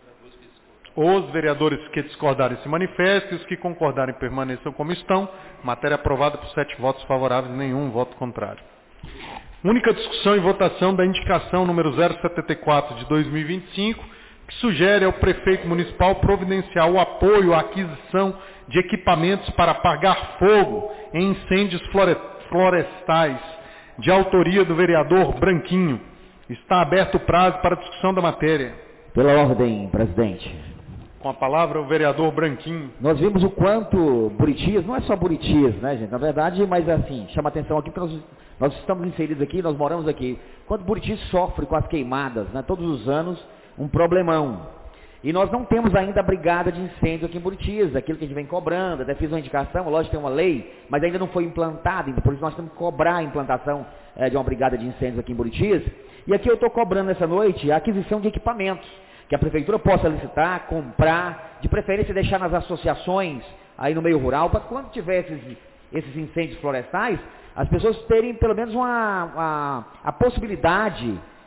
Os vereadores que discordarem se manifestem, os que concordarem permaneçam como estão. Matéria aprovada por sete votos favoráveis, nenhum voto contrário. Única discussão e votação da indicação número zero setenta e quatro de dois mil e vinte e cinco, que sugere ao prefeito municipal providenciar o apoio à aquisição de equipamentos para apagar fogo em incêndios florestais, de autoria do vereador Branquinho. Está aberto o prazo para discussão da matéria. Pela ordem, presidente. Com a palavra o vereador Branquinho. Nós vimos o quanto Buritis, não é só Buritis, né, gente? Na verdade, mas assim, chama atenção aqui, porque nós, nós estamos inseridos aqui, nós moramos aqui. Quanto Buritis sofre com as queimadas, né? Todos os anos, um problemão. E nós não temos ainda a brigada de incêndio aqui em Buritis, aquilo que a gente vem cobrando, até fiz uma indicação, lógico que tem uma lei, mas ainda não foi implantada, por isso nós temos que cobrar a implantação é, de uma brigada de incêndios aqui em Buritis. E aqui eu estou cobrando essa noite a aquisição de equipamentos, que a prefeitura possa licitar, comprar, de preferência deixar nas associações aí no meio rural, para quando tiver esses, esses incêndios florestais, as pessoas terem pelo menos uma, uma, a possibilidade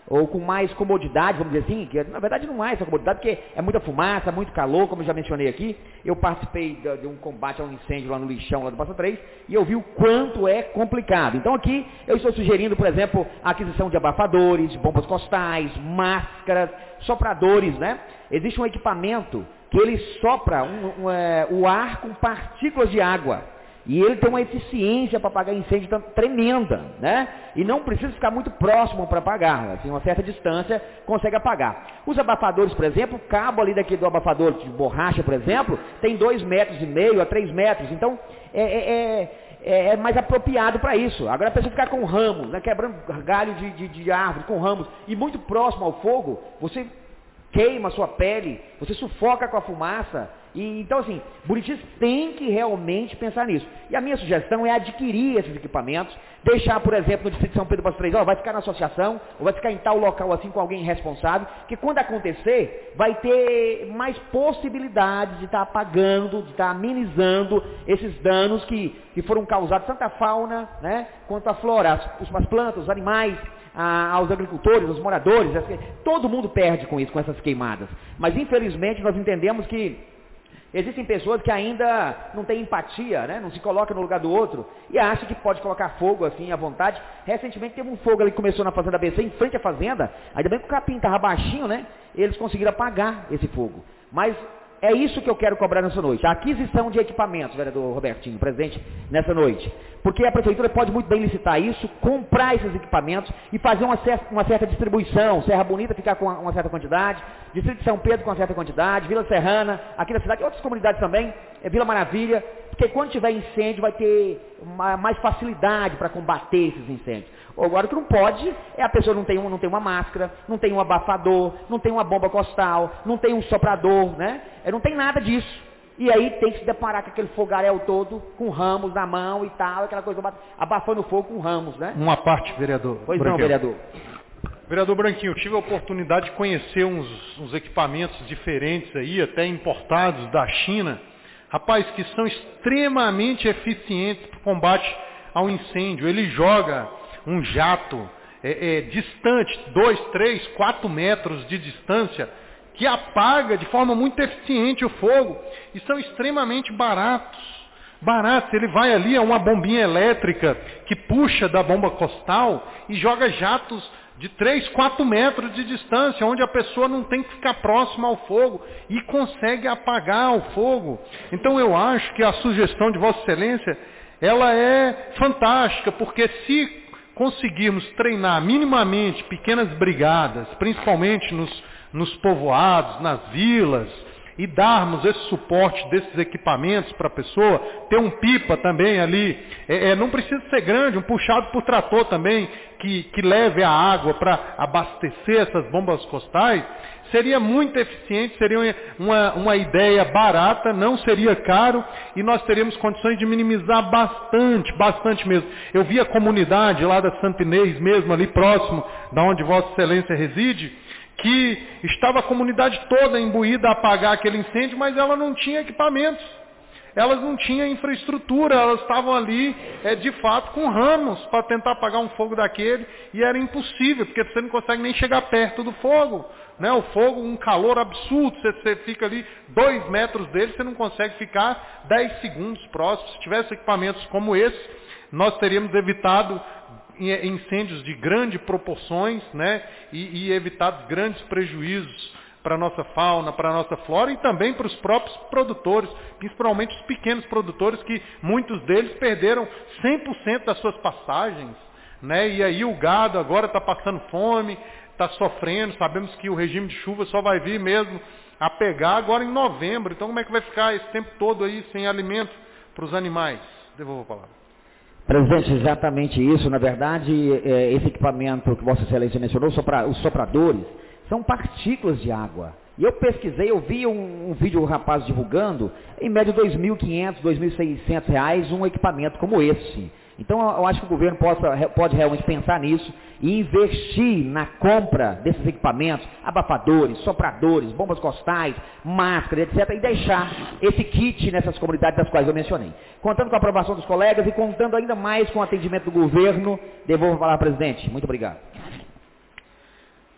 ou com mais comodidade, vamos dizer assim, que na verdade não é essa comodidade, porque é muita fumaça, muito calor, como eu já mencionei aqui. Eu participei de, de um combate a um incêndio lá no lixão, lá do Passa três, e eu vi o quanto é complicado. Então aqui eu estou sugerindo, por exemplo, a aquisição de abafadores, de bombas costais, máscaras, sopradores, né? Existe um equipamento que ele sopra um, um, é, o ar com partículas de água. E ele tem uma eficiência para apagar incêndio tremenda, né? E não precisa ficar muito próximo para apagar, assim, uma certa distância consegue apagar. Os abafadores, por exemplo, o cabo ali daqui do abafador de borracha, por exemplo, tem dois metros e meio a três metros, então é, é, é, é mais apropriado para isso. Agora a pessoa ficar com ramos, né, quebrando galho de, de, de árvore com ramos e muito próximo ao fogo, você queima a sua pele, você sufoca com a fumaça. E, então, assim, Buritis tem que realmente pensar nisso. E a minha sugestão é adquirir esses equipamentos, deixar, por exemplo, no Distrito de São Pedro Passa três, ó, vai ficar na associação, ou vai ficar em tal local assim com alguém responsável, que quando acontecer, vai ter mais possibilidades de estar apagando, de estar amenizando esses danos que, que foram causados tanto à fauna, né, quanto à flora, as, as plantas, os animais, a, aos agricultores, aos moradores, todo mundo perde com isso, com essas queimadas. Mas, infelizmente, nós entendemos que existem pessoas que ainda não têm empatia, né? Não se colocam no lugar do outro e acham que pode colocar fogo assim à vontade. Recentemente teve um fogo ali que começou na Fazenda B C, em frente à fazenda, ainda bem que o capim estava baixinho, né? Eles conseguiram apagar esse fogo. Mas é isso que eu quero cobrar nessa noite, a aquisição de equipamentos, vereador Robertinho, presente nessa noite. Porque a prefeitura pode muito bem licitar isso, comprar esses equipamentos e fazer uma certa, uma certa distribuição. Serra Bonita ficar com uma, uma certa quantidade, Distrito de São Pedro com uma certa quantidade, Vila Serrana, aqui na cidade, outras comunidades também, é Vila Maravilha, porque quando tiver incêndio vai ter uma, mais facilidade para combater esses incêndios. Agora o que não pode é a pessoa não tem, um, não tem uma máscara, não tem um abafador, não tem uma bomba costal, não tem um soprador, né? Não tem nada disso. E aí tem que se deparar com aquele fogaréu todo, com ramos na mão e tal, aquela coisa, abafando o fogo com ramos, né? Uma parte, vereador. Pois Branquinho. Não, vereador. Vereador Branquinho, eu tive a oportunidade de conhecer uns, uns equipamentos diferentes aí, até importados da China, rapaz, que são extremamente eficientes para o combate ao incêndio. Ele joga um jato é, é, distante, dois, três, quatro metros de distância, que apaga de forma muito eficiente o fogo, e são extremamente baratos. Baratos, ele vai ali, é uma bombinha elétrica que puxa da bomba costal e joga jatos de três, quatro metros de distância, onde a pessoa não tem que ficar próxima ao fogo e consegue apagar o fogo. Então eu acho que a sugestão de Vossa Excelência, ela é fantástica, porque se conseguirmos treinar minimamente pequenas brigadas, principalmente nos, nos povoados, nas vilas, e darmos esse suporte desses equipamentos para a pessoa, ter um pipa também ali, é, é, não precisa ser grande, um puxado por trator também, que, que leve a água para abastecer essas bombas costais, seria muito eficiente, seria uma, uma ideia barata, não seria caro, e nós teríamos condições de minimizar bastante, bastante mesmo. Eu vi a comunidade lá da Santo Inês mesmo, ali próximo da onde Vossa Excelência reside, que estava a comunidade toda imbuída a apagar aquele incêndio, mas ela não tinha equipamentos, elas não tinham infraestrutura, elas estavam ali, é, de fato, com ramos para tentar apagar um fogo daquele, e era impossível, porque você não consegue nem chegar perto do fogo, né? O fogo, um calor absurdo, você, você fica ali dois metros dele, você não consegue ficar dez segundos próximo. Se tivesse equipamentos como esse, nós teríamos evitado incêndios de grandes proporções, né, e, e evitado grandes prejuízos para a nossa fauna, para a nossa flora e também para os próprios produtores, principalmente os pequenos produtores, que muitos deles perderam cem por cento das suas passagens, né, e aí o gado agora está passando fome, está sofrendo, sabemos que o regime de chuva só vai vir mesmo a pegar agora em novembro, então como é que vai ficar esse tempo todo aí sem alimento para os animais? Devolvo a palavra. Presidente, exatamente isso. Na verdade, é, esse equipamento que Vossa Excelência mencionou, sopra, os sopradores, são partículas de água. E eu pesquisei, eu vi um, um vídeo do rapaz divulgando, em média dois mil e quinhentos, dois mil e seiscentos reais, um equipamento como esse. Então eu acho que o governo possa, pode realmente pensar nisso e investir na compra desses equipamentos, abafadores, sopradores, bombas costais, máscaras, etcétera, e deixar esse kit nessas comunidades das quais eu mencionei. Contando com a aprovação dos colegas e contando ainda mais com o atendimento do governo, devolvo a palavra ao presidente. Muito obrigado.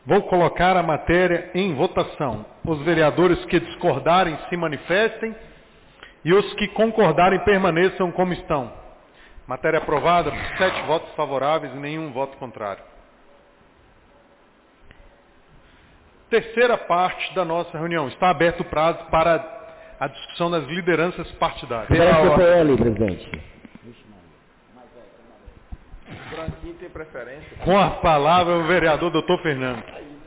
Vou colocar a matéria em votação. Os vereadores que discordarem se manifestem e os que concordarem permaneçam como estão. Matéria aprovada por sete votos favoráveis e nenhum voto contrário. Terceira parte da nossa reunião. Está aberto o prazo para a discussão das lideranças partidárias. Liderança P L, presidente. Branquinho tem preferência. Com a palavra o vereador doutor Fernando.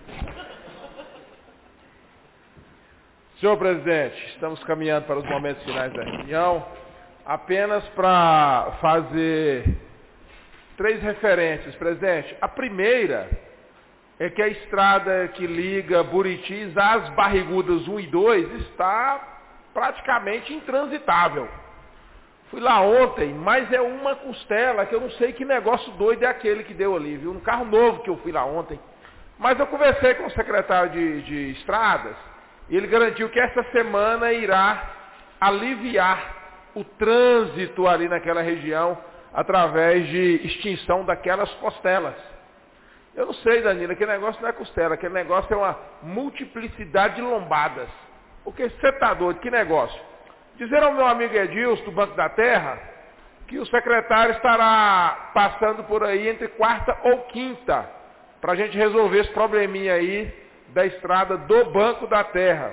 Senhor presidente, estamos caminhando para os momentos finais da reunião. Apenas para fazer três referências, presidente. A primeira é que a estrada que liga Buritis às Barrigudas um e dois está praticamente intransitável. Fui lá ontem, mas é uma costela que eu não sei que negócio doido é aquele que deu ali, viu? Um carro novo que eu fui lá ontem. Mas eu conversei com o secretário de, de estradas e ele garantiu que essa semana irá aliviar o trânsito ali naquela região através de extinção daquelas costelas. Eu não sei, Danilo, aquele negócio não é costela, aquele negócio é uma multiplicidade de lombadas. Porque você está doido, que negócio? Dizer ao meu amigo Edilson, do Banco da Terra, que o secretário estará passando por aí entre quarta ou quinta, para a gente resolver esse probleminha aí da estrada do Banco da Terra.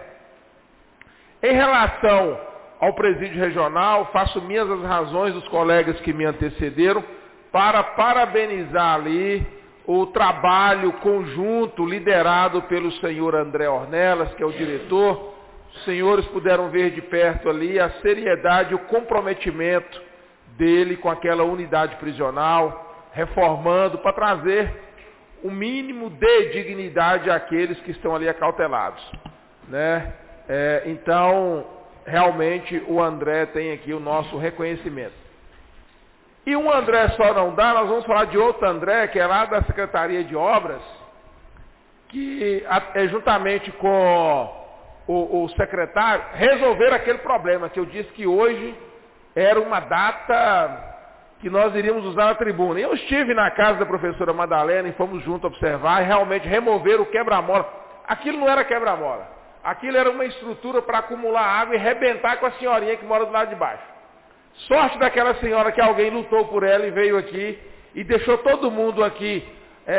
Em relação ao presídio regional, faço minhas as razões dos colegas que me antecederam para parabenizar ali o trabalho conjunto liderado pelo senhor André Ornelas, que é o diretor. Os senhores puderam ver de perto ali a seriedade e o comprometimento dele com aquela unidade prisional, reformando para trazer o mínimo de dignidade àqueles que estão ali acautelados, né? É, então, realmente o André tem aqui o nosso reconhecimento. E um André só não dá, nós vamos falar de outro André, que é lá da Secretaria de Obras, que é juntamente com o, o secretário, resolveram aquele problema, que eu disse que hoje era uma data que nós iríamos usar na tribuna. E eu estive na casa da professora Madalena e fomos juntos observar e realmente remover o quebra-mola. Aquilo não era quebra-mola. Aquilo era uma estrutura para acumular água e rebentar com a senhorinha que mora do lado de baixo. Sorte daquela senhora que alguém lutou por ela e veio aqui e deixou todo mundo aqui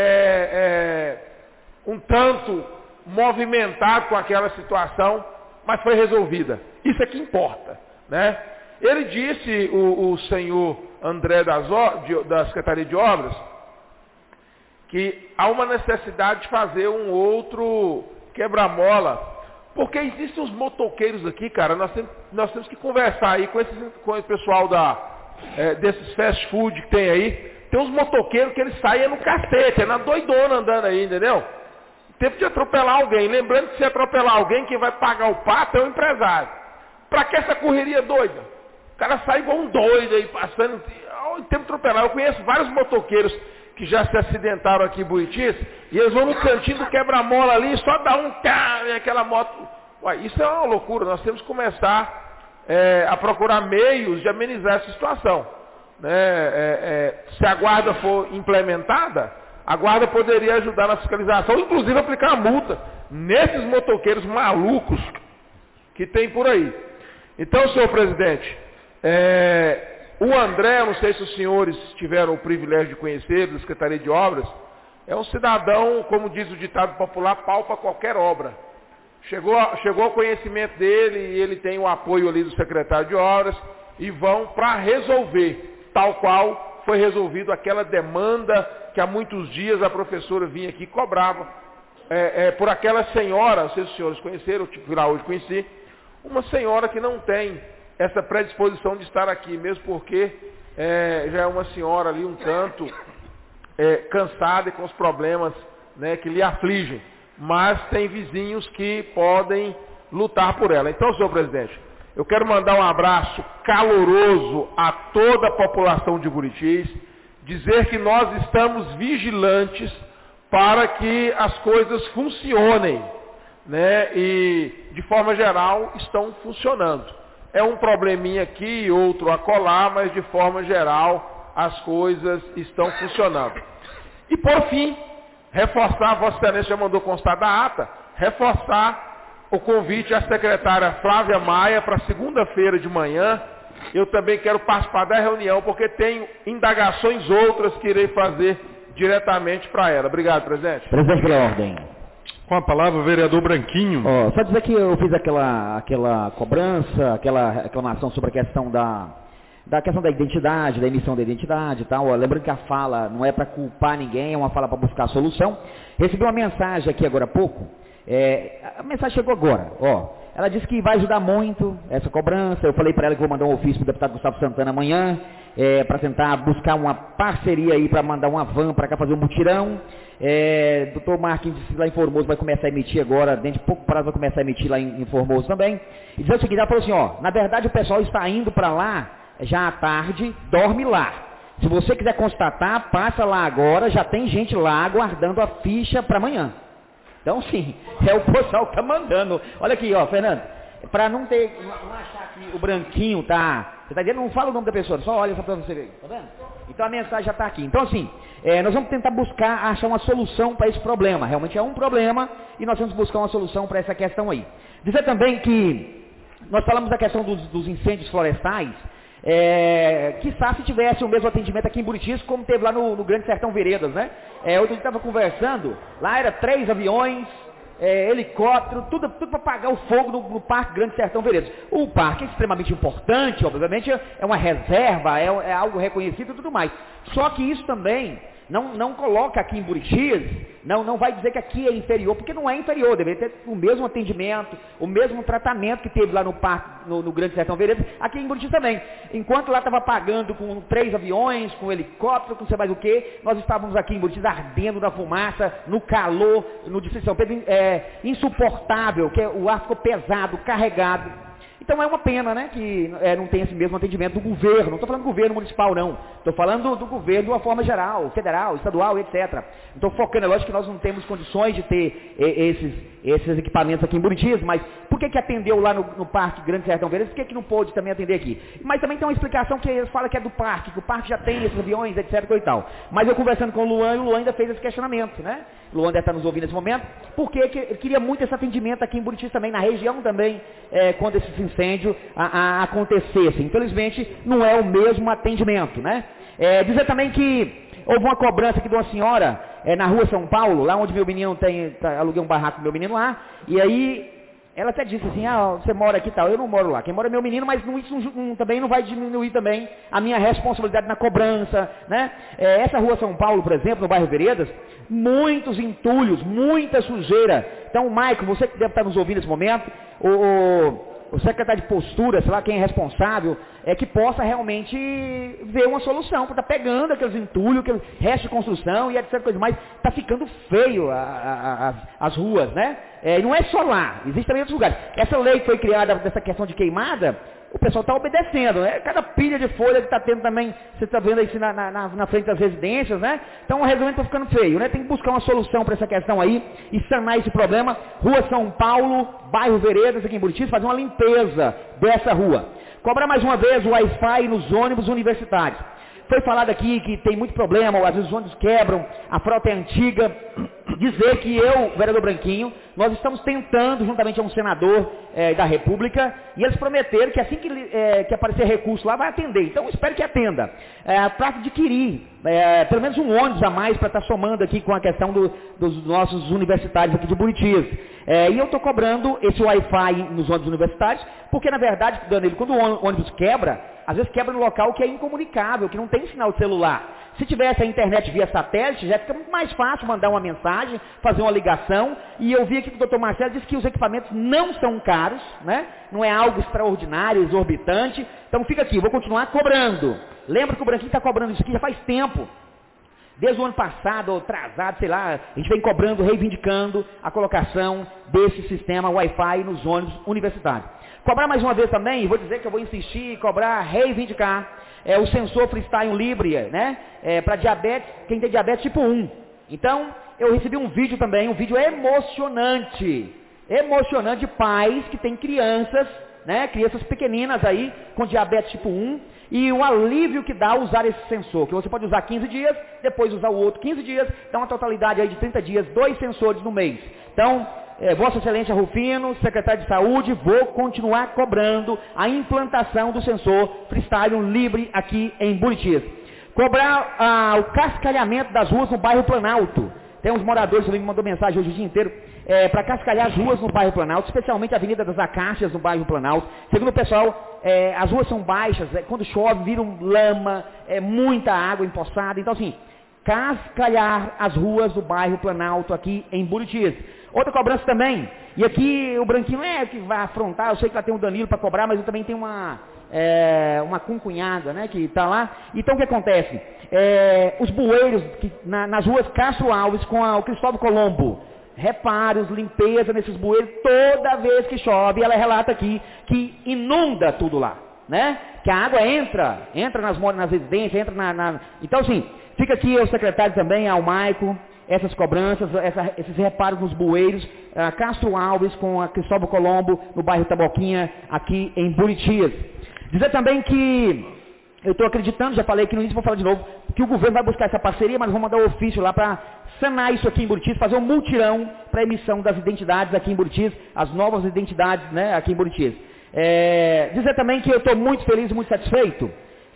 é, é, um tanto movimentado com aquela situação, mas foi resolvida. Isso é que importa, né? Ele disse, o, o senhor André das, de, da Secretaria de Obras, que há uma necessidade de fazer um outro quebra-mola, porque existem os motoqueiros aqui, cara, nós temos, nós temos que conversar aí com, esses, com o pessoal da, é, desses fast food que tem aí. Tem uns motoqueiros que eles saem no cacete, é na doidona andando aí, entendeu? Tempo de atropelar alguém. Lembrando que se atropelar alguém, quem vai pagar o pato é o empresário. Pra que essa correria doida? O cara sai igual um doido aí, passando, em tempo de atropelar. Eu conheço vários motoqueiros que já se acidentaram aqui em Buritis, e eles vão no cantinho do quebra-mola ali, só dá um carro e aquela moto. Ué, isso é uma loucura, nós temos que começar é, a procurar meios de amenizar essa situação. Né? É, é, se a guarda for implementada, a guarda poderia ajudar na fiscalização, inclusive aplicar a multa nesses motoqueiros malucos que tem por aí. Então, senhor presidente, é, o André, não sei se os senhores tiveram o privilégio de conhecer, da Secretaria de Obras, é um cidadão, como diz o ditado popular, pau para qualquer obra. Chegou, chegou ao conhecimento dele e ele tem o apoio ali do secretário de Obras e vão para resolver, tal qual foi resolvido aquela demanda que há muitos dias a professora vinha aqui e cobrava é, é, por aquela senhora, não sei se os senhores conheceram, eu fui lá hoje conheci, uma senhora que não tem essa predisposição de estar aqui, mesmo porque é, já é uma senhora ali um tanto é, cansada e com os problemas, né, que lhe afligem, mas tem vizinhos que podem lutar por ela. Então, senhor presidente, eu quero mandar um abraço caloroso a toda a população de Buritis, dizer que nós estamos vigilantes para que as coisas funcionem, né, e de forma geral estão funcionando. É um probleminha aqui, outro acolá, mas de forma geral as coisas estão funcionando. E por fim, reforçar, Vossa Excelência já mandou constar da ata, reforçar o convite à secretária Flávia Maia para segunda-feira de manhã. Eu também quero participar da reunião, porque tenho indagações outras que irei fazer diretamente para ela. Obrigado, presidente. Presidente, pela ordem. Com a palavra, o vereador Branquinho. Oh, só dizer que eu fiz aquela, aquela cobrança, aquela reclamação sobre a questão da, da questão da identidade, da emissão da identidade e tal. Ó, lembrando que a fala não é para culpar ninguém, é uma fala para buscar solução. Recebi uma mensagem aqui agora há pouco. É, a mensagem chegou agora, ó. Ela disse que vai ajudar muito essa cobrança. Eu falei para ela que vou mandar um ofício para o deputado Gustavo Santana amanhã, é, para tentar buscar uma parceria aí, para mandar uma van para cá fazer um mutirão. É, doutor Marquinhos disse lá em Formoso, vai começar a emitir agora, dentro de pouco prazo vai começar a emitir lá em, em Formoso também. E dizer o seguinte, ela falou assim, ó, na verdade o pessoal está indo para lá, já à tarde, dorme lá. Se você quiser constatar, passa lá agora, já tem gente lá aguardando a ficha para amanhã. Então, sim, é o pessoal que está mandando. Olha aqui, ó, Fernando, para não ter, não achar que o Branquinho tá, você está dizendo, não fala o nome da pessoa, só olha só para você ver, tá vendo? Então a mensagem já está aqui. Então, assim, é, nós vamos tentar buscar, achar uma solução para esse problema. Realmente é um problema e nós vamos buscar uma solução para essa questão aí. Dizer também que nós falamos da questão dos, dos incêndios florestais, é, quiçá se tivesse o mesmo atendimento aqui em Buritis, como teve lá no, no Grande Sertão Veredas, né? É, outro dia estava conversando, lá era três aviões, é, helicóptero, tudo, tudo para apagar o fogo no, no Parque Grande Sertão Veredas. O parque é extremamente importante, obviamente, é uma reserva, é, é algo reconhecido e tudo mais. Só que isso também não, não coloca aqui em Buritis, não, não vai dizer que aqui é inferior, porque não é inferior, deveria ter o mesmo atendimento, o mesmo tratamento que teve lá no parque, no, no Grande Sertão Veredas, aqui em Buritis também. Enquanto lá estava pagando com três aviões, com helicóptero, com sei mais o que, nós estávamos aqui em Buritis ardendo na fumaça, no calor, no Distrito de São Pedro, é, insuportável, que o ar ficou pesado, carregado. Então é uma pena, né, que é, não tem esse mesmo atendimento do governo. Não estou falando do governo municipal, não. Estou falando do, do governo de uma forma geral, federal, estadual, etcétera. Estou focando, é lógico que nós não temos condições de ter e, esses, esses equipamentos aqui em Buritis, mas por que que atendeu lá no, no Parque Grande Sertão Veredas? Por que que não pôde também atender aqui? Mas também tem uma explicação que eles falam que é do parque, que o parque já tem esses aviões, etcétera e tal. Mas eu conversando com o Luan, e o Luan ainda fez esse questionamento, né? O Luan deve estar nos ouvindo nesse momento, porque que ele queria muito esse atendimento aqui em Buritis também, na região também, é, quando esses incêndios a, a acontecessem. Infelizmente, não é o mesmo atendimento, né? É, dizer também que houve uma cobrança aqui de uma senhora é, na rua São Paulo, lá onde meu menino tem, tá, aluguei um barraco com meu menino lá, e aí ela até disse assim, ah, você mora aqui e tal, eu não moro lá, quem mora é meu menino, mas não, isso não, também não vai diminuir também a minha responsabilidade na cobrança, né? É, essa rua São Paulo, por exemplo, no bairro Veredas, muitos entulhos, muita sujeira. Então, Maicon, você que deve estar nos ouvindo nesse momento, o... o o secretário de postura, sei lá, quem é responsável, é que possa realmente ver uma solução, porque está pegando aqueles entulhos, aquele resto de construção e etcétera coisa mais, está ficando feio a, a, a, as ruas, né? É, não é só lá, existe também em outros lugares. Essa lei que foi criada dessa questão de queimada, o pessoal está obedecendo, né? Cada pilha de folha que está tendo também, você está vendo aí na, na, na frente das residências, né? Então o regulamento está ficando feio, né? Tem que buscar uma solução para essa questão aí e sanar esse problema. Rua São Paulo, bairro Veredas, aqui em Buritis, fazer uma limpeza dessa rua. Cobrar mais uma vez o Wi-Fi nos ônibus universitários. Foi falado aqui que tem muito problema, às vezes os ônibus quebram, a frota é antiga. Dizer que eu, vereador Branquinho, nós estamos tentando, juntamente a um senador é, da República, e eles prometeram que assim que, é, que aparecer recurso lá, vai atender. Então, eu espero que atenda. É, para adquirir é, pelo menos um ônibus a mais para estar tá somando aqui com a questão do, dos nossos universitários aqui de Buritis. É, e eu estou cobrando esse Wi-Fi nos ônibus universitários, porque, na verdade, Danilo, quando o ônibus quebra, às vezes quebra no local que é incomunicável, que não tem sinal de celular. Se tivesse a internet via satélite, já fica muito mais fácil mandar uma mensagem, fazer uma ligação. E eu vi aqui que o doutor Marcelo disse que os equipamentos não são caros, né? Não é algo extraordinário, exorbitante. Então fica aqui, vou continuar cobrando. Lembra que o Branquinho está cobrando isso aqui já faz tempo. Desde o ano passado, ou atrasado, sei lá, a gente vem cobrando, reivindicando a colocação desse sistema Wi-Fi nos ônibus universitários. Cobrar mais uma vez também, vou dizer que eu vou insistir, cobrar, reivindicar, é, o sensor Freestyle Libre, né, é, para diabetes, quem tem diabetes tipo um. Então, eu recebi um vídeo também, um vídeo emocionante, emocionante de pais que têm crianças, né, crianças pequeninas aí, com diabetes tipo um, E o alívio que dá usar esse sensor, que você pode usar quinze dias, depois usar o outro quinze dias, dá uma totalidade aí de trinta dias, dois sensores no mês. Então, é, Vossa Excelência Rufino, secretário de Saúde, vou continuar cobrando a implantação do sensor Freestyle livre aqui em Buritis. Cobrar ah, o cascalhamento das ruas no bairro Planalto. Tem uns moradores que me mandou mensagem hoje o dia inteiro é, para cascalhar as ruas no bairro Planalto, especialmente a Avenida das Acácias no bairro Planalto. Segundo o pessoal, é, as ruas são baixas, é, quando chove viram lama, é, muita água empoçada. Então assim, cascalhar as ruas do bairro Planalto aqui em Buritis. Outra cobrança também, e aqui o Branquinho é que vai afrontar, eu sei que lá tem um Danilo para cobrar, mas eu também tenho uma, é, uma concunhada, né, que está lá. Então o que acontece? É, os bueiros que, na, nas ruas Castro Alves com a, o Cristóvão Colombo, reparos, limpeza nesses bueiros, toda vez que chove, ela relata aqui que inunda tudo lá, né? Que a água entra, entra nas, nas residências, entra na, na... Então assim, fica aqui o secretário também, ao Maico, essas cobranças, essa, esses reparos nos bueiros, uh, Castro Alves com a Cristóvão Colombo, no bairro Taboquinha, aqui em Buritis. Dizer também que eu estou acreditando, já falei aqui no início, vou falar de novo, que o governo vai buscar essa parceria, mas vou mandar o ofício lá para sanar isso aqui em Buritis, fazer um multirão para emissão das identidades aqui em Buritis, as novas identidades, né, aqui em Buritis. É, dizer também que eu estou muito feliz e muito satisfeito,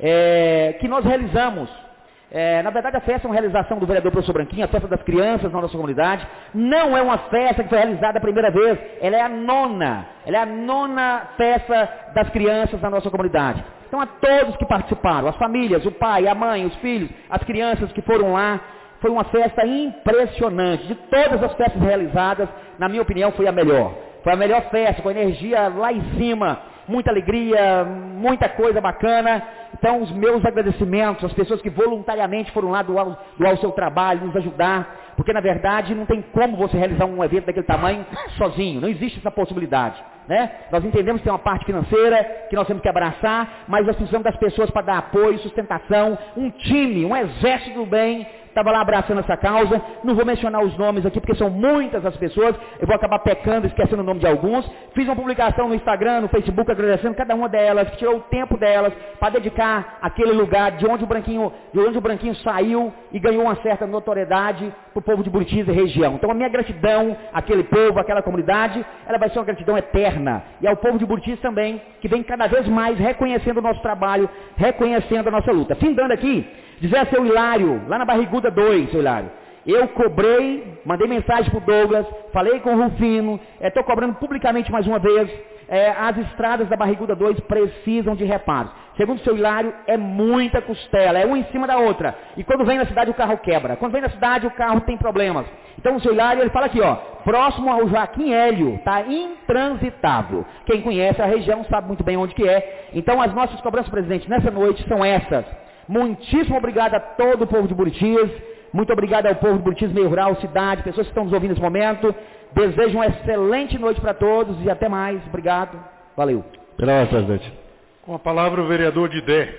é, que nós realizamos, É, na verdade a festa é uma realização do vereador professor Branquinho, a festa das crianças na nossa comunidade. Não é uma festa que foi realizada a primeira vez, ela é a nona, ela é a nona festa das crianças na nossa comunidade. Então a todos que participaram, as famílias, o pai, a mãe, os filhos, as crianças que foram lá, foi uma festa impressionante. De todas as festas realizadas, na minha opinião, foi a melhor. Foi a melhor festa, com energia lá em cima, muita alegria, muita coisa bacana. Então, os meus agradecimentos às pessoas que voluntariamente foram lá doar, doar o seu trabalho, nos ajudar, porque na verdade não tem como você realizar um evento daquele tamanho sozinho, não existe essa possibilidade, né? Nós entendemos que tem uma parte financeira que nós temos que abraçar, mas nós precisamos das pessoas para dar apoio, sustentação, um time, um exército do bem, estava lá abraçando essa causa. Não vou mencionar os nomes aqui, porque são muitas as pessoas, eu vou acabar pecando, esquecendo o nome de alguns. Fiz uma publicação no Instagram, no Facebook, agradecendo cada uma delas, que tirou o tempo delas para dedicar aquele lugar de onde o Branquinho, de onde o Branquinho saiu e ganhou uma certa notoriedade para o povo de Buritis e região. Então a minha gratidão àquele povo, àquela comunidade, ela vai ser uma gratidão eterna. E ao povo de Buritis também, que vem cada vez mais reconhecendo o nosso trabalho, reconhecendo a nossa luta. Findando aqui, dizer a seu Hilário, lá na Barriguda dois, seu Hilário, eu cobrei, mandei mensagem para o Douglas, falei com o Rufino, estou é, cobrando publicamente mais uma vez, é, as estradas da Barriguda dois precisam de reparos. Segundo o seu Hilário, é muita costela, é uma em cima da outra. E quando vem na cidade o carro quebra. Quando vem na cidade o carro tem problemas. Então o seu Hilário, ele fala aqui, ó, próximo ao Joaquim Hélio, está intransitável. Quem conhece a região sabe muito bem onde que é. Então as nossas cobranças, presidente, nessa noite são essas. Muitíssimo obrigado a todo o povo de Buritis, muito obrigado ao povo de Buritis, meio rural, cidade, pessoas que estão nos ouvindo nesse momento. Desejo uma excelente noite para todos e até mais. Obrigado. Valeu. Pela hora, presidente. Com a palavra o vereador Didé.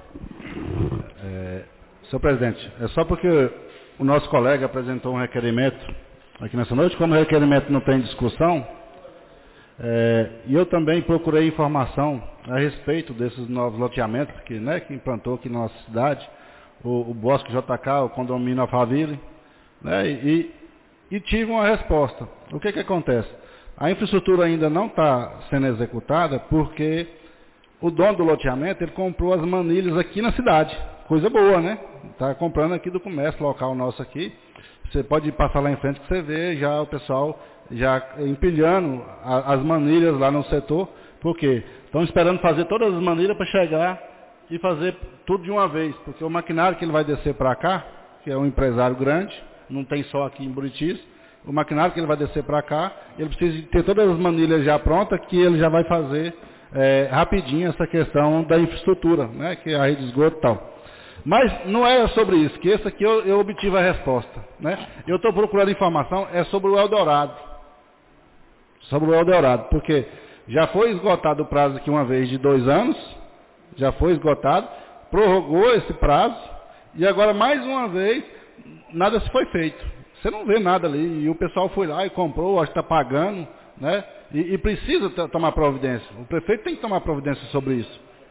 É, senhor presidente, é só porque o nosso colega apresentou um requerimento aqui nessa noite, como o requerimento não tem discussão, é, e eu também procurei informação a respeito desses novos loteamentos que, né, que implantou aqui na nossa cidade, o, o Bosque J K, o condomínio Alphaville, né, e, e tive uma resposta. O que que acontece? A infraestrutura ainda não está sendo executada porque o dono do loteamento, ele comprou as manilhas aqui na cidade. Coisa boa, né? Está comprando aqui do comércio local nosso aqui. Você pode passar lá em frente que você vê já o pessoal já empilhando a, as manilhas lá no setor. Por quê? Estão esperando fazer todas as manilhas para chegar e fazer tudo de uma vez. Porque o maquinário que ele vai descer para cá, que é um empresário grande, não tem só aqui em Buritis, o maquinário que ele vai descer para cá, ele precisa ter todas as manilhas já prontas, que ele já vai fazer é, rapidinho essa questão da infraestrutura, né, que é a rede de esgoto e tal. Mas não é sobre isso, que esse aqui eu, eu obtive a resposta, né? Eu estou procurando informação, é sobre o Eldorado. Sobre o Eldorado, porque já foi esgotado o prazo aqui uma vez de dois anos, já foi esgotado, prorrogou esse prazo, e agora mais uma vez, nada se foi feito. Você não vê nada ali, e o pessoal foi lá e comprou, acho que está pagando, né? E, e precisa tomar providência. O prefeito tem que tomar providência sobre isso.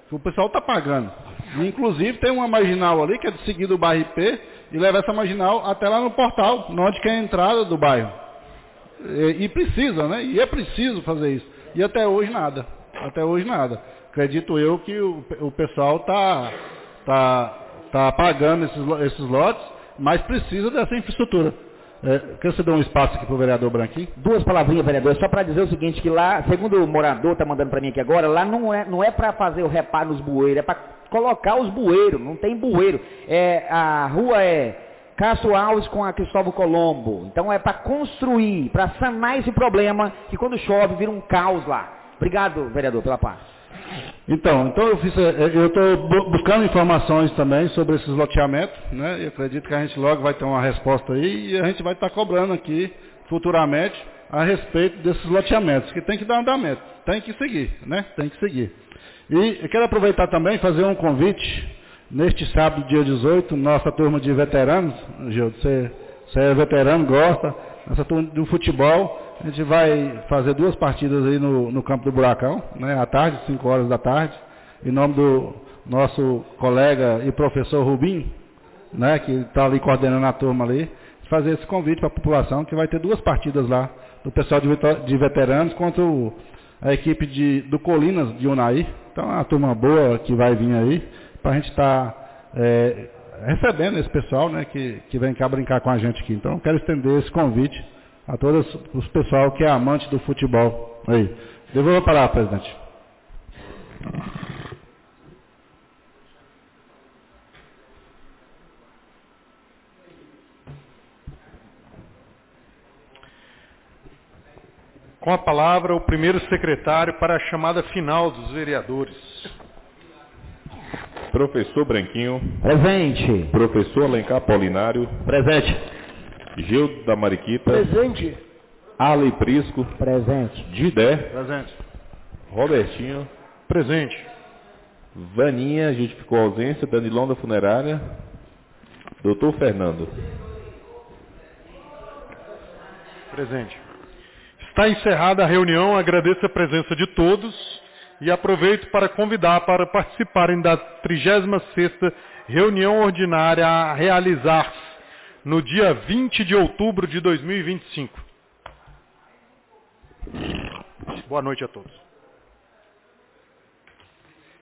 que o pessoal está pagando. E, inclusive tem uma marginal ali que é de seguir do bairro I P e leva essa marginal até lá no portal, onde que é a entrada do bairro. E, e precisa, né? E é preciso fazer isso. E até hoje nada. Até hoje nada. Acredito eu que o, o pessoal está tá, tá pagando esses, esses lotes, mas precisa dessa infraestrutura. É, quer você dar um espaço aqui para o vereador Branquinho? Duas palavrinhas, vereador, só para dizer o seguinte, que lá, segundo o morador está mandando para mim aqui agora, lá não é, não é para fazer o reparo nos bueiros, é para colocar os bueiros, não tem bueiro. É, a rua é Castro Alves com a Cristóvão Colombo, então é para construir, para sanar esse problema, que quando chove vira um caos lá. Obrigado, vereador, pela paz. Então, então eu fiz, eu estou buscando informações também sobre esses loteamentos, né? E acredito que a gente logo vai ter uma resposta aí e a gente vai estar cobrando aqui futuramente a respeito desses loteamentos, que tem que dar andamento, tem que seguir, né? Tem que seguir. E eu quero aproveitar também e fazer um convite neste sábado, dia dezoito, nossa turma de veteranos, Gildo, você, você é veterano, gosta, nossa turma do futebol. A gente vai fazer duas partidas aí no, no campo do Buracão, né, à tarde, cinco horas da tarde, em nome do nosso colega e professor Rubinho, né, que está ali coordenando a turma ali, fazer esse convite para a população, que vai ter duas partidas lá, do pessoal de, de veteranos contra o, a equipe de, do Colinas de Unai. Então é uma turma boa que vai vir aí, para a gente estar tá, é, recebendo esse pessoal, né, que, que vem cá brincar com a gente aqui. Então eu quero estender esse convite a todos os pessoal que é amante do futebol. Aí. Devolva a palavra, presidente. Com a palavra, o primeiro secretário para a chamada final dos vereadores. Professor Branquinho. Presente. Professor Alencar Polinário. Presente. Gildo da Mariquita. Presente. Arley Prisco. Presente. Didé. Presente. Robertinho. Presente. Vaninha, justificou a ausência. Danilão da Funerária. Doutor Fernando. Presente. Está encerrada a reunião, agradeço a presença de todos e aproveito para convidar para participarem da trigésima sexta reunião ordinária a realizar-se no dia vinte de outubro de dois mil e vinte e cinco. Boa noite a todos.